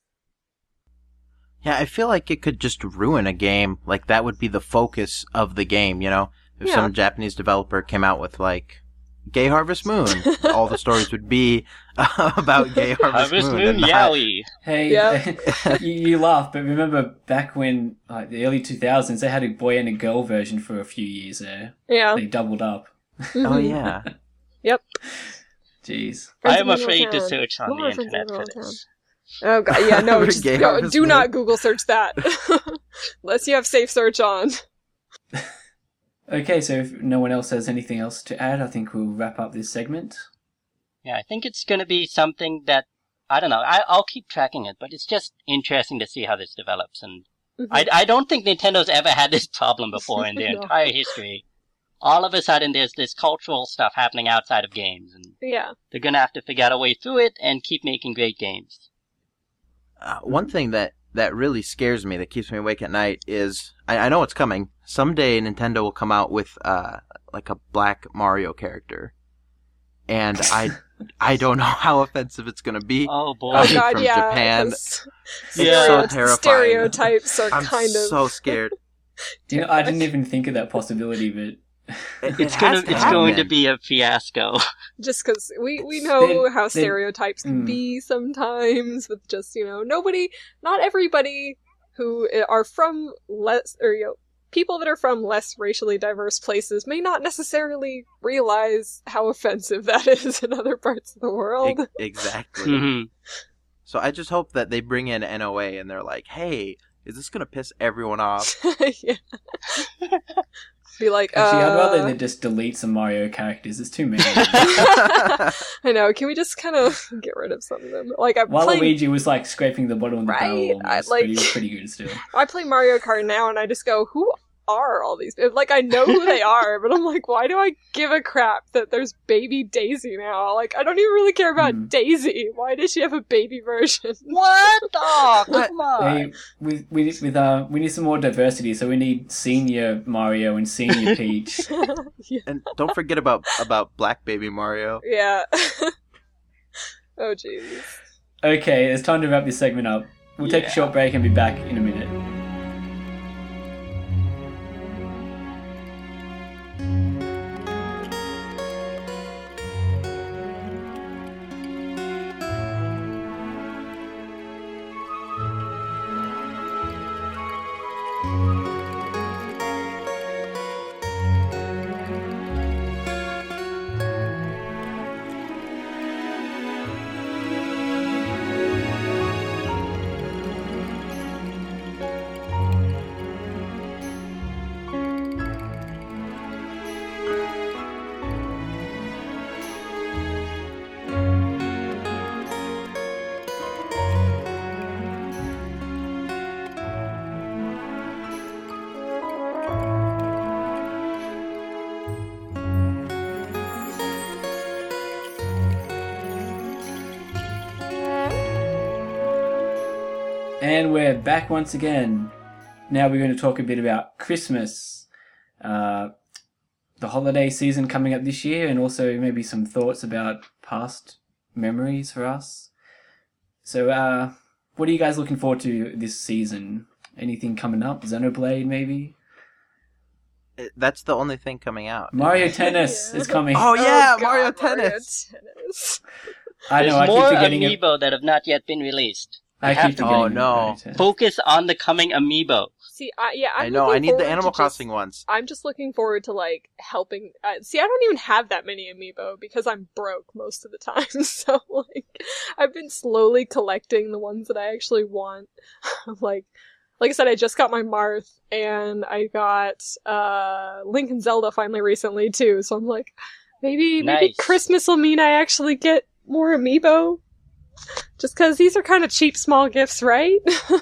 Yeah, I feel like it could just ruin a game. Like, that would be the focus of the game, you know? If Yeah. some Japanese developer came out with, like, Gay Harvest Moon, all the stories would be about Gay Harvest, Harvest Moon. Moon, and not- Yowie. Hey, Yeah. you, you laugh, but remember back when, like, the early two thousands, they had a boy and a girl version for a few years there. Yeah. They doubled up. Oh, yeah. Yep. Jeez. I Friends am of Evil afraid to Town. search on More the Friends of internet for Evil Town. this. Oh god, yeah, no, For just Gay no, Harvest do Moon. not Google search that. Unless you have safe search on. Okay, so if no one else has anything else to add, I think we'll wrap up this segment. Yeah, I think it's going to be something that, I don't know, I, I'll keep tracking it, but it's just interesting to see how this develops. And Mhm. I, I don't think Nintendo's ever had this problem before in their No. entire history. All of a sudden, there's this cultural stuff happening outside of games, and Yeah. they're going to have to figure out a way through it and keep making great games. Uh, one thing that, that really scares me, that keeps me awake at night, is I, I know it's coming. Someday Nintendo will come out with uh, like a black Mario character, and I I don't know how offensive it's gonna be. Oh boy. Oh Coming god, from yeah. Japan. 'cause Yeah. So stereo- terrifying. Stereotypes are I'm kind of so scared. You know, I didn't even think of that possibility, but It, It's it gonna, has to it's going to happen. be a fiasco. just because we, we know Then- how then- stereotypes can mm. be sometimes with just, you know, nobody, not everybody who are from less, or, you know, people that are from less racially diverse places may not necessarily realize how offensive that is in other parts of the world. Ex- exactly. Mhm. So I just hope that they bring in N O A and they're like, "Hey, is this gonna piss everyone off?" Yeah. Be like, actually, I'd rather uh, than just delete some Mario characters. It's too many. I know, can we just kind of get rid of some of them? Like, I'm playing, Waluigi was like scraping the bottom of the Right? barrel I almost, like- but he was pretty good still. I play Mario Kart now and I just go, who are all these people? Like, I know who they are, but I'm like, why do I give a crap that there's baby Daisy now? Like, I don't even really care about Hmm. Daisy. Why does she have a baby version? What? Oh, come on. They, with with with uh, we need some more diversity, so we need senior Mario and senior Peach. yeah. And don't forget about about Black Baby Mario. yeah. Oh, jeez. Okay, it's time to wrap this segment up. We'll take Yeah. a short break and be back in a minute. And we're back once again. Now we're going to talk a bit about Christmas, uh, the holiday season coming up this year, and also maybe some thoughts about past memories for us. So, uh, what are you guys looking forward to this season? Anything coming up? Xenoblade, maybe? It- That's the only thing coming out. Mario Tennis Yeah. is coming. Oh yeah, God, Mario Mario Tennis. Tennis. I There's know, I more keep forgetting it. amiibo that have not yet been released. I have keep to- forgetting Oh, about no. Mario Tennis. Focus on the coming amiibo. See, I, yeah, I'm I know. looking I need forward the Animal to Crossing just, ones. I'm just looking forward to, like, helping. Uh, see, I don't even have that many amiibo because I'm broke most of the time. So, like, I've been slowly collecting the ones that I actually want. like, like I said, I just got my Marth, and I got uh, Link and Zelda finally recently too. So I'm like, Maybe maybe Nice. Christmas will mean I actually get more amiibo. Just because these are kind of cheap small gifts, right?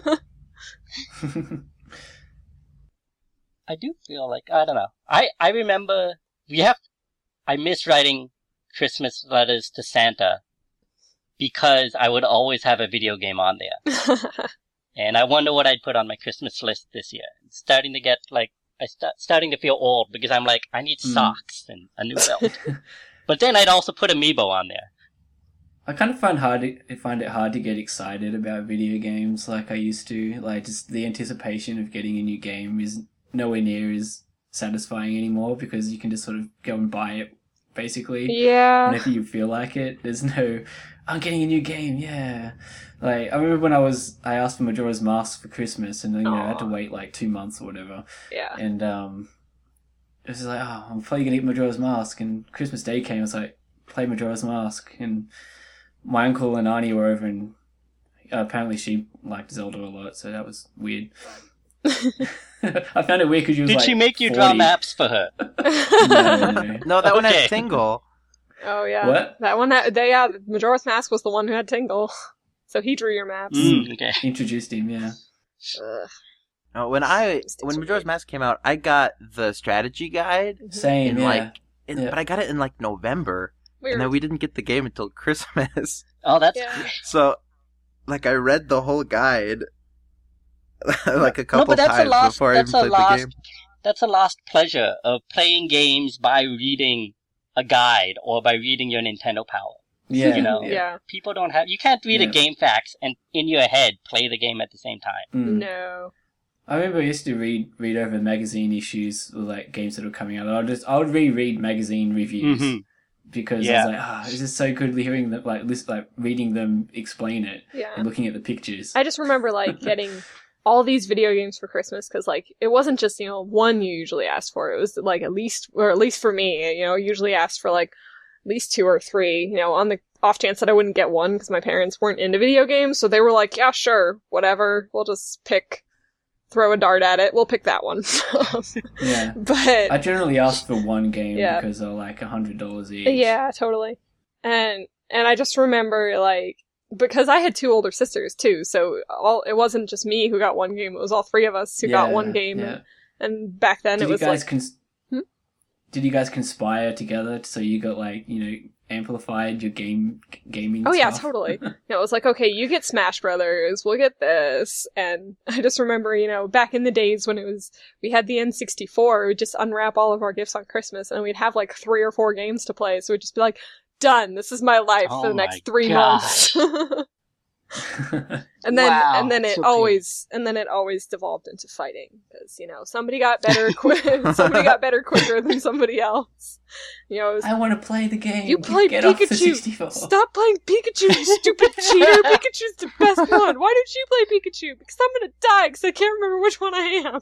I do feel like, I don't know. I, I remember, we have, I miss writing Christmas letters to Santa because I would always have a video game on there. And I wonder what I'd put on my Christmas list this year. It's starting to get, like, I start starting to feel old because I'm like, I need Mm. socks and a new belt. But then I'd also put Amiibo on there. I kind of find hard to, I find it hard to get excited about video games like I used to. Like, just the anticipation of getting a new game is nowhere near as satisfying anymore because you can just sort of go and buy it, basically. Yeah. Whenever you feel like it. There's no, I'm getting a new game, yeah. Like, I remember when I was, I asked for Majora's Mask for Christmas and, you know, I had to Aw. wait like two months or whatever. Yeah. And, um, it was like, oh, I'm probably going to get Majora's Mask. And Christmas Day came, I was like, play Majora's Mask. And my uncle and auntie were over and uh, apparently she liked Zelda a lot, so that was weird. I found it weird because she was Did like she make you forty. draw maps for her? No, no, no. No, that one Okay. had Tingle. Oh yeah. What? That one that they yeah, Majora's Mask was the one who had Tingle. So he drew your maps. Mm, okay. Introduced him, yeah. Ugh. Oh, when I Sticks when are Majora's weird. Mask came out, I got the strategy guide, Same, in yeah. like, in, Yeah. but I got it in like November, Weird. and then we didn't get the game until Christmas. Oh, that's Yeah. great. So, like, I read the whole guide like a No, couple but that's a times lost, before I even that's a played the lost, game. that's a lost pleasure of playing games by reading a guide or by reading your Nintendo Power. Yeah, You know. Yeah. People don't have, you can't read Yeah. a game facts and in your head play the game at the same time. Mm. No. I remember I used to read read over magazine issues of like games that were coming out. I would just I would reread magazine reviews Mhm. because I Yeah. was like, ah, this is so good hearing them like list like reading them explain it Yeah. and looking at the pictures. I just remember like getting all these video games for Christmas because like it wasn't just you know one you usually asked for. It was like at least or at least for me, you know, usually asked for like at least two or three. You know, on the off chance that I wouldn't get one because my parents weren't into video games, so they were like, yeah, sure, whatever, we'll just pick, throw a dart at it, we'll pick that one. Yeah. But I generally ask for one game Yeah. because they're like a hundred dollars each. yeah, totally. And and I just remember like because I had two older sisters too, so all it wasn't just me who got one game; it was all three of us who got Yeah, one game. yeah. And, and back then Did it you was guys like cons- Hmm? Did you guys conspire together so you got like you know amplified your game g- gaming? oh yeah, stuff? totally. You know, it was like okay, you get Smash Brothers, we'll get this, and I just remember you know back in the days when it was we had the N sixty-four, we'd just unwrap all of our gifts on Christmas, and we'd have like three or four games to play, so we'd just be like, done. This is my life Oh for the my next three God. months. And then, Wow, and then it so always, and then it always devolved into fighting because you know somebody got better, qui- somebody got better quicker than somebody else. You know, it was, I want to play the game. you played Get off the Pikachu. sixty-four. Stop playing Pikachu, you stupid cheater. Pikachu's the best one. Why don't you play Pikachu? Because I'm gonna die because I can't remember which one I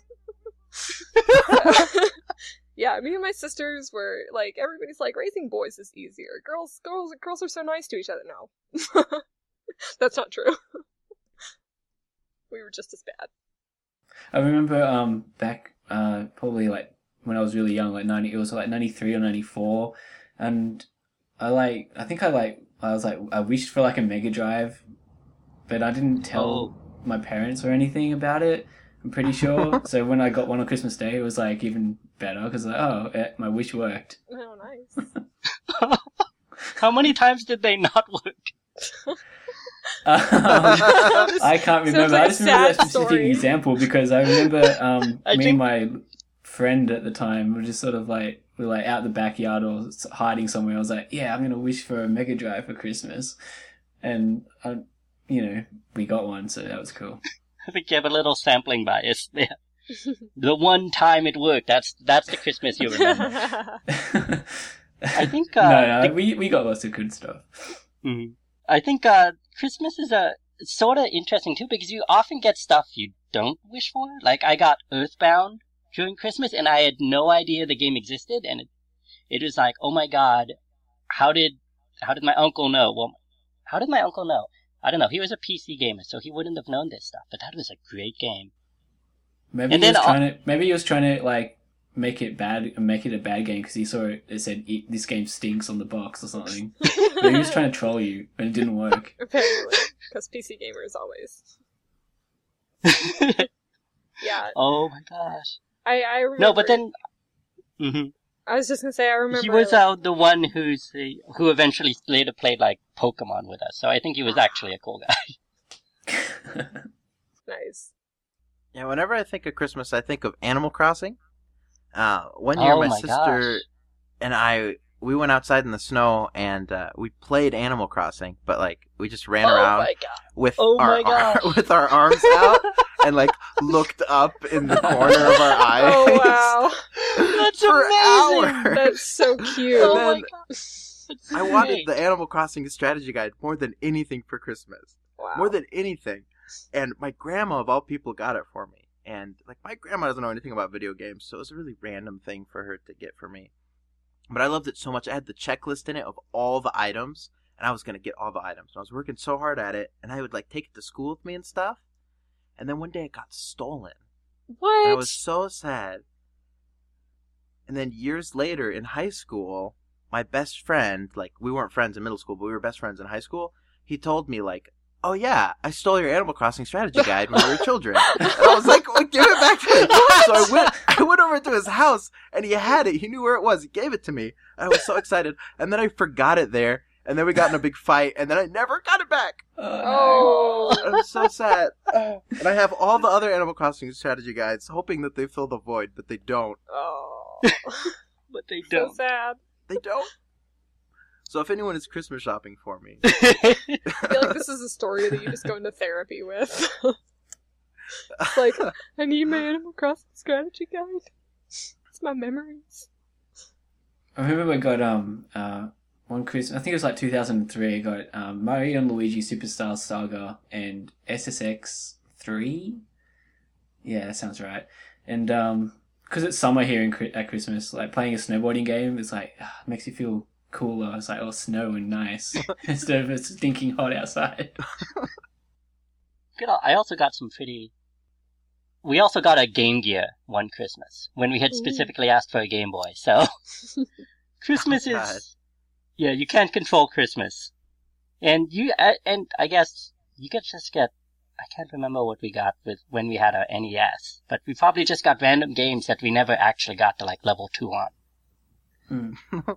am. Yeah, me and my sisters were like, everybody's like, raising boys is easier. Girls, girls, girls are so nice to each other. No, that's not true. We were just as bad. I remember um back uh probably like when I was really young, like ninety, it was like ninety-three or ninety-four, and I like I think I like I was like I wished for like a Mega Drive, but I didn't tell Oh. my parents or anything about it. I'm pretty sure. So when I got one on Christmas Day, it was like even better because like oh eh, my wish worked. Oh, nice. How many times did they not work? Um, I can't Sounds remember. like I a just remember that sad specific story. example because I remember um, I me think- and my friend at the time were just sort of like we were like out the backyard or s- hiding somewhere. I was like, "Yeah, I'm gonna wish for a Mega Drive for Christmas," and I, you know, we got one, so that was cool. I think you have a little sampling bias there. The one time it worked, that's that's the Christmas you remember. I think uh, no, no, the- we we got lots of good stuff. Mhm. I think uh, Christmas is a sort of interesting too because you often get stuff you don't wish for. Like I got Earthbound during Christmas and I had no idea the game existed, and it it was like, oh my god, how did how did my uncle know? Well, how did my uncle know? I don't know. He was a P C gamer, so he wouldn't have known this stuff. But that was a great game. Maybe And he was then, uh, trying to. Maybe he was trying to like make it bad, make it a bad game because he saw it. It said it, this game stinks on the box or something. But he was trying to troll you, and it didn't work. Apparently, because P C gamers always. Yeah. Oh my gosh. I I remember. No, but then. hmm I was just gonna say I remember. He was like, uh, the one who's uh, who eventually later played like Pokemon with us, so I think he was actually a cool guy. Nice. Yeah, whenever I think of Christmas, I think of Animal Crossing. Uh, one year, Oh my, my sister gosh. and I, we went outside in the snow and uh, we played Animal Crossing, but like we just ran Oh around my god. with Oh our, my gosh. our with our arms out and like looked up in the corner of our eyes. Oh wow, That's for amazing. hours. that's so cute. Oh And my then god. That's I wanted great. the Animal Crossing strategy guide more than anything for Christmas. Wow. More than anything. And my grandma, of all people, got it for me. And, like, my grandma doesn't know anything about video games, so it was a really random thing for her to get for me. But I loved it so much. I had the checklist in it of all the items, and I was going to get all the items. And I was working so hard at it, and I would, like, take it to school with me and stuff. And then one day it got stolen. What? And I was so sad. And then years later in high school, my best friend, like, we weren't friends in middle school, but we were best friends in high school. He told me, like, oh yeah, I stole your Animal Crossing strategy guide when we were children. And I was like, well, give it back to me. So I went, I went over to his house, and he had it. He knew where it was. He gave it to me. I was so excited. And then I forgot it there, and then we got in a big fight, and then I never got it back. Oh. I was so sad. And I have all the other Animal Crossing strategy guides, hoping that they fill the void, but they don't. Oh. But they So don't. sad. They don't. So if anyone is Christmas shopping for me, I feel like this is a story that you just go into therapy with. It's like, I need my Animal Crossing strategy guide. It's my memories. I remember I got um uh one Christmas. I think it was like two thousand three. I got um, Mario and Luigi Superstar Saga and S S X three. Yeah, that sounds right. And um, because it's summer here in, at Christmas, like playing a snowboarding game, it's like ah, makes you feel cooler. It's like oh, snow and nice instead of it's stinking hot outside. You know, I also got some pretty. We also got a Game Gear one Christmas when we had specifically asked for a Game Boy. So Christmas Oh, God. is, yeah, you can't control Christmas, and you uh, and I guess you could just get. I can't remember what we got with when we had our N E S, but we probably just got random games that we never actually got to like level two on. Hmm.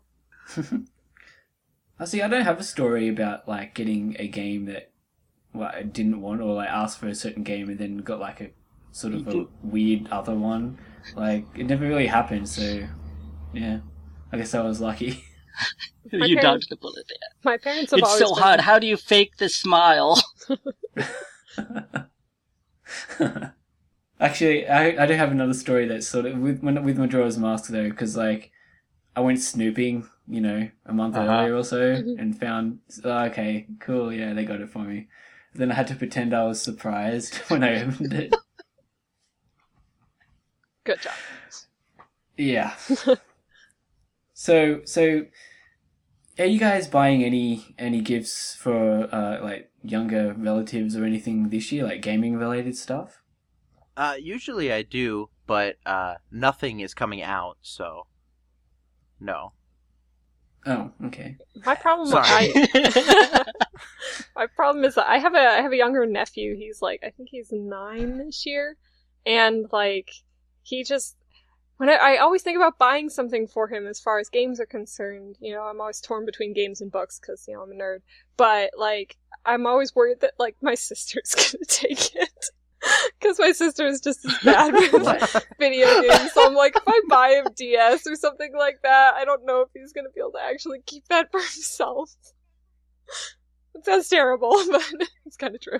I see. I don't have a story about like getting a game that well, I didn't want, or like asked for a certain game and then got like a sort of a weird other one. Like it never really happened. So yeah, I guess I was lucky. My You parents- dodged the bullet there. My parents have It's always so been... hard. How do you fake the smile? Actually, I I do have another story that's sort of with when with Majora's Mask though, because like I went snooping, you know, a month Uh-huh. earlier or so, Mhm. and found oh, okay, cool, yeah, they got it for me. Then I had to pretend I was surprised when I opened it. Good job. Yeah. so so, are you guys buying any any gifts for uh like younger relatives or anything this year, like gaming related stuff? uh, usually I do, but uh, nothing is coming out, so no. Oh, okay. My problem Sorry. I My problem is that I have a I have a younger nephew. He's like I think he's nine this year, and like he just when I, I always think about buying something for him as far as games are concerned. You know, I'm always torn between games and books because you know I'm a nerd. But like I'm always worried that like my sister's gonna take it. Because my sister is just as bad with video games. So I'm like, if I buy him D S or something like that, I don't know if he's going to be able to actually keep that for himself. It sounds terrible, but it's kind of true.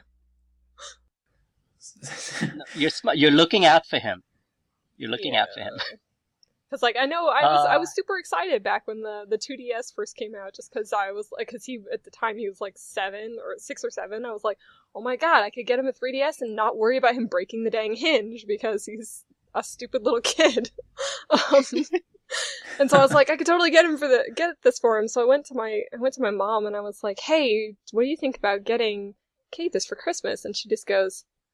You're sm- you're looking out for him. You're looking out for him. Because like I know I was I Uh. was super excited back when the the two D S first came out, just because I was like, because he at the time he was like seven or six or seven. I was like, oh my god, I could get him a three D S and not worry about him breaking the dang hinge because he's a stupid little kid. um, and so I was like, I could totally get him for the get this for him. So I went to my I went to my mom and I was like, hey, what do you think about getting Kate this for Christmas? And she just goes,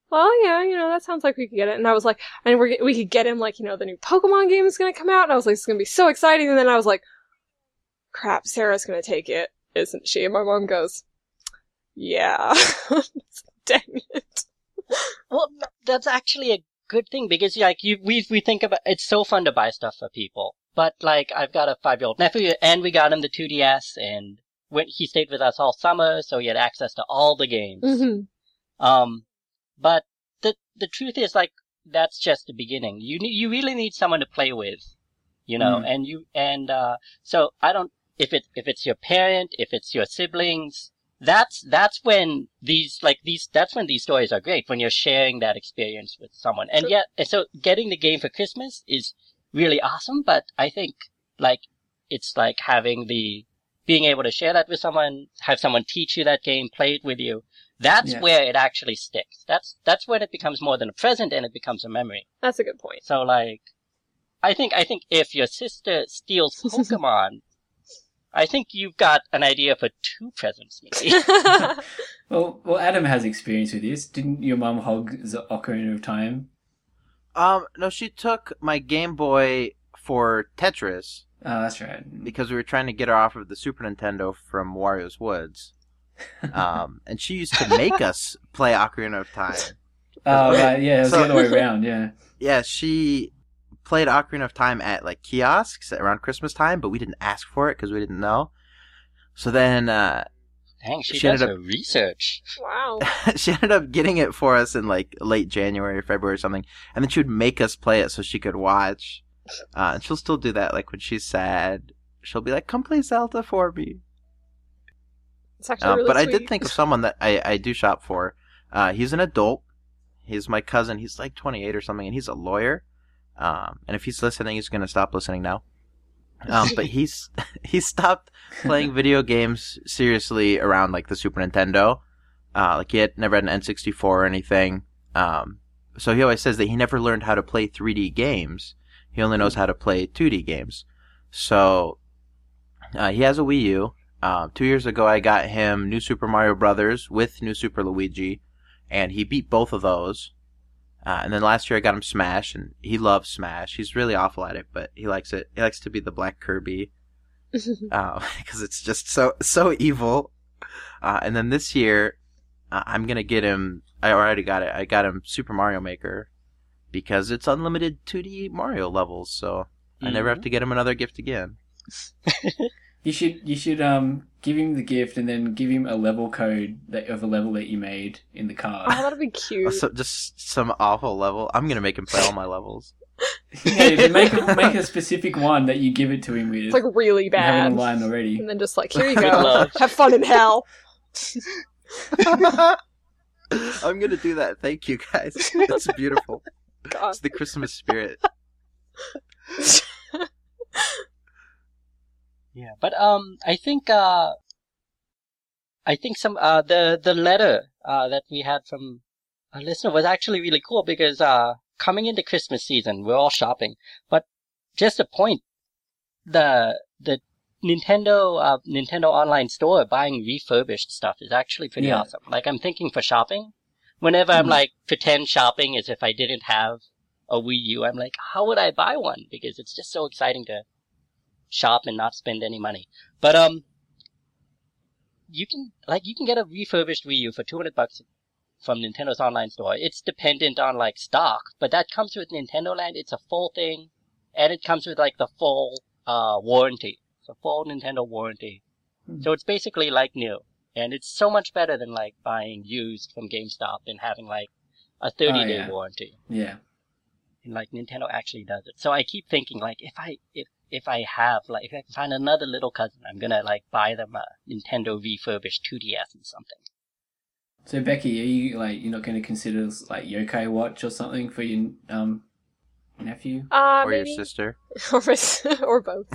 well, yeah, you know, that sounds like we could get it. And I was like, and we we could get him, like, you know, the new Pokemon game is going to come out. And I was like, it's going to be so exciting. And then I was like, crap, Sarah's going to take it, isn't she? And my mom goes, yeah. Dang it. Well, that's actually a good thing because, like, you we we think about it's so fun to buy stuff for people. But like, I've got a five-year-old nephew, and we got him the two D S, and when he stayed with us all summer, so he had access to all the games. Mm-hmm. Um, but the the truth is, like, that's just the beginning. You need, you really need someone to play with, you know. Mm. And you and uh, so I don't if it if it's your parent, if it's your siblings. That's that's when these like these that's when these stories are great, when you're sharing that experience with someone. And yet, and so getting the game for Christmas is really awesome. But I think like it's like having the being able to share that with someone, have someone teach you that game, play it with you. That's Yeah. where it actually sticks. That's that's when it becomes more than a present and it becomes a memory. That's a good point. So like, I think I think if your sister steals Pokemon. I think you've got an idea for two presents, maybe. Well, well, Adam has experience with this. Didn't your mum hog the Ocarina of Time? Um, no, she took my Game Boy for Tetris Oh, that's right. because we were trying to get her off of the Super Nintendo from Wario's Woods. Um, and she used to make us play Ocarina of Time. Oh, right, yeah, it was So- the other way around, yeah. Yeah, she played Ocarina of Time at like kiosks around Christmas time, but we didn't ask for it because we didn't know. So then uh, Dang, she, She does ended her research. Wow. she ended up getting it for us in like late January or February or something, and then she would make us play it so she could watch. Uh, and she'll still do that, like when she's sad. She'll be like, "Come play Zelda for me." It's actually Uh, really but I sweet. did think of someone that I, I do shop for. Uh, he's an adult. He's my cousin. He's like twenty-eight or something, and he's a lawyer. Um, and if he's listening, he's going to stop listening now. Um, but he's he stopped playing video games seriously around like the Super Nintendo. Uh, like he had never had an N sixty-four or anything. Um, so he always says that he never learned how to play three D games. He only knows how to play two D games. So uh, he has a Wii U. Uh, two years ago, I got him New Super Mario Brothers with New Super Luigi, and he beat both of those. Uh, and then last year I got him Smash, and he loves Smash. He's really awful at it, but he likes it. He likes to be the Black Kirby, uh, because it's just so so evil. Uh, and then this year, uh, I'm gonna get him. I already got it. I got him Super Mario Maker because it's unlimited two D Mario levels, so I never have to get him another gift again. You should you should um give him the gift and then give him a level code that of a level that you made in the Oh, card. that'd be cute. So just some awful level. I'm gonna make him play all my levels. Yeah, make a, make a specific one that you give it to him with. It's like really You have it bad. online already. And then just like, here you Good go. luck. Have fun in hell. I'm gonna do that. Thank you, guys. It's beautiful. God. It's the Christmas spirit. Yeah, but um, I think uh, I think some uh the the letter uh that we had from a listener was actually really cool because uh coming into Christmas season we're all shopping, but just a point, the the Nintendo uh Nintendo online store buying refurbished stuff is actually pretty Yeah. awesome. Like I'm thinking for shopping, whenever I'm Mhm. like pretend shopping as if I didn't have a Wii U, I'm like, how would I buy one? Because it's just so exciting to shop and not spend any money. But um, you can like you can get a refurbished Wii U for two hundred bucks from Nintendo's online store. It's dependent on like stock, but that comes with Nintendo Land. It's a full thing, and it comes with like the full uh warranty. It's a full Nintendo warranty. Hmm. So it's basically like new, and it's so much better than like buying used from GameStop and having like a thirty day yeah. warranty. Yeah. And like Nintendo actually does it. So I keep thinking like if I if if I have like if I can find another little cousin, I'm gonna like buy them a Nintendo refurbished two D S and something. So Becky, are you like you're not going to consider like Yokai Watch or something for your um nephew? Uh, or maybe. your sister. or, my- or both.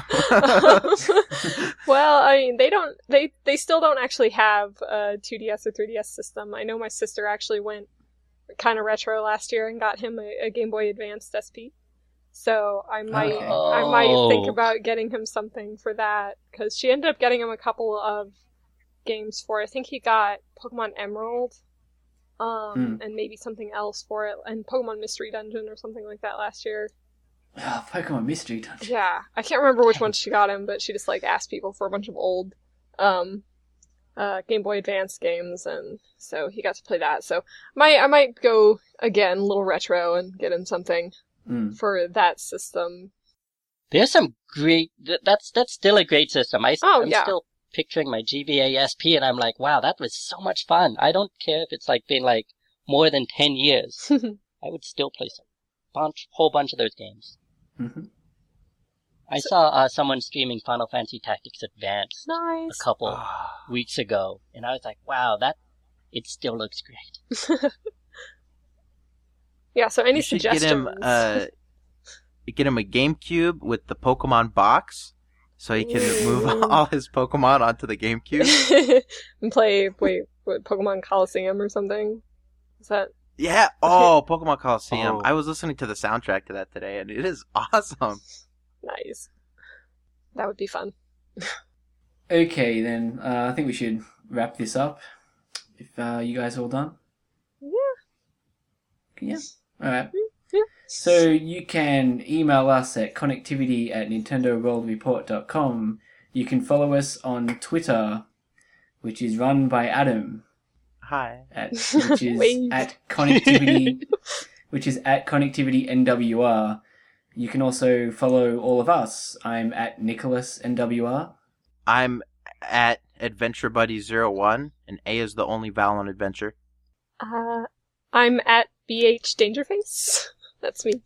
Well, I mean, they don't. They they still don't actually have a two D S or three D S system. I know my sister actually went kind of retro last year and got him a, a Game Boy Advanced S P. So I might Okay. I might think Oh. about getting him something for that because she ended up getting him a couple of games for. I think he got Pokemon Emerald um, Mm. and maybe something else for it, and Pokemon Mystery Dungeon or something like that last year. Oh, Pokemon Mystery Dungeon. Yeah, I can't remember which one she got him, but she just like asked people for a bunch of old um, uh, Game Boy Advance games, and so he got to play that. So might I might go again, a little retro, and get him something Mm. for that system. There's some great. Th- that's that's still a great system. I, Oh, I'm yeah. still picturing my G B A S P, and I'm like, wow, that was so much fun. I don't care if it's like been like more than ten years. I would still play some bunch, whole bunch of those games. Mm-hmm. I saw uh, someone streaming Final Fantasy Tactics Advance Nice. a couple Ah. weeks ago, and I was like, wow, that it still looks great. Yeah. So any You should suggestions? get him, uh, get him a GameCube with the Pokemon box, so he can move Ooh. all his Pokemon onto the GameCube. And play wait, what, Pokemon Coliseum or something? Is that? Yeah. Oh, Pokemon Coliseum. Oh. I was listening to the soundtrack to that today, and it is awesome. Nice. That would be fun. Okay, then uh, I think we should wrap this up. If uh, you guys are all done. Yeah. Yeah. All right. Yeah. So you can email us at connectivity at nintendo world report dot com. You can follow us on Twitter, which is run by Adam, Hi. at which is Wave. at connectivity, which is at connectivity N W R. You can also follow all of us. I'm at Nicholas N W R. I'm at Adventure Buddy zero one, and A is the only vowel in adventure. Uh, I'm at B H Dangerface. That's me.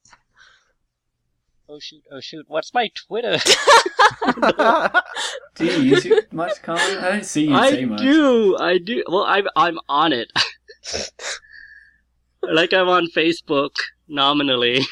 Oh shoot! Oh shoot! What's my Twitter? Do you use it much, Colin? I don't see you I say much. do. I do. Well, I'm I'm on it. Like I'm on Facebook nominally.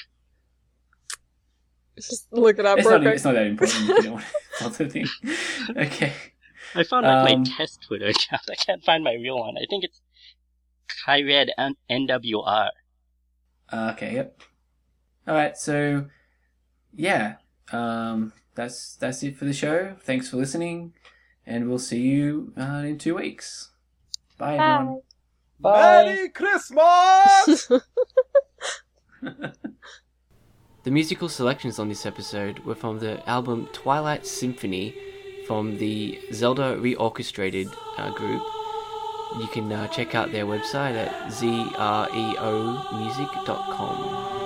Just look it up It's real not, quick. it's not that important if you don't want to bother thing. Okay. I found like Um, my test Twitter account. I can't find my real one. I think it's Kyred N W R. Uh, okay, yep. Alright, so, yeah. Um, that's that's it for the show. Thanks for listening, and we'll see you uh, in two weeks. Bye, everyone. Merry Christmas! The musical selections on this episode were from the album Twilight Symphony from the Zelda Reorchestrated uh, group. You can uh, check out their website at z r e o music dot com.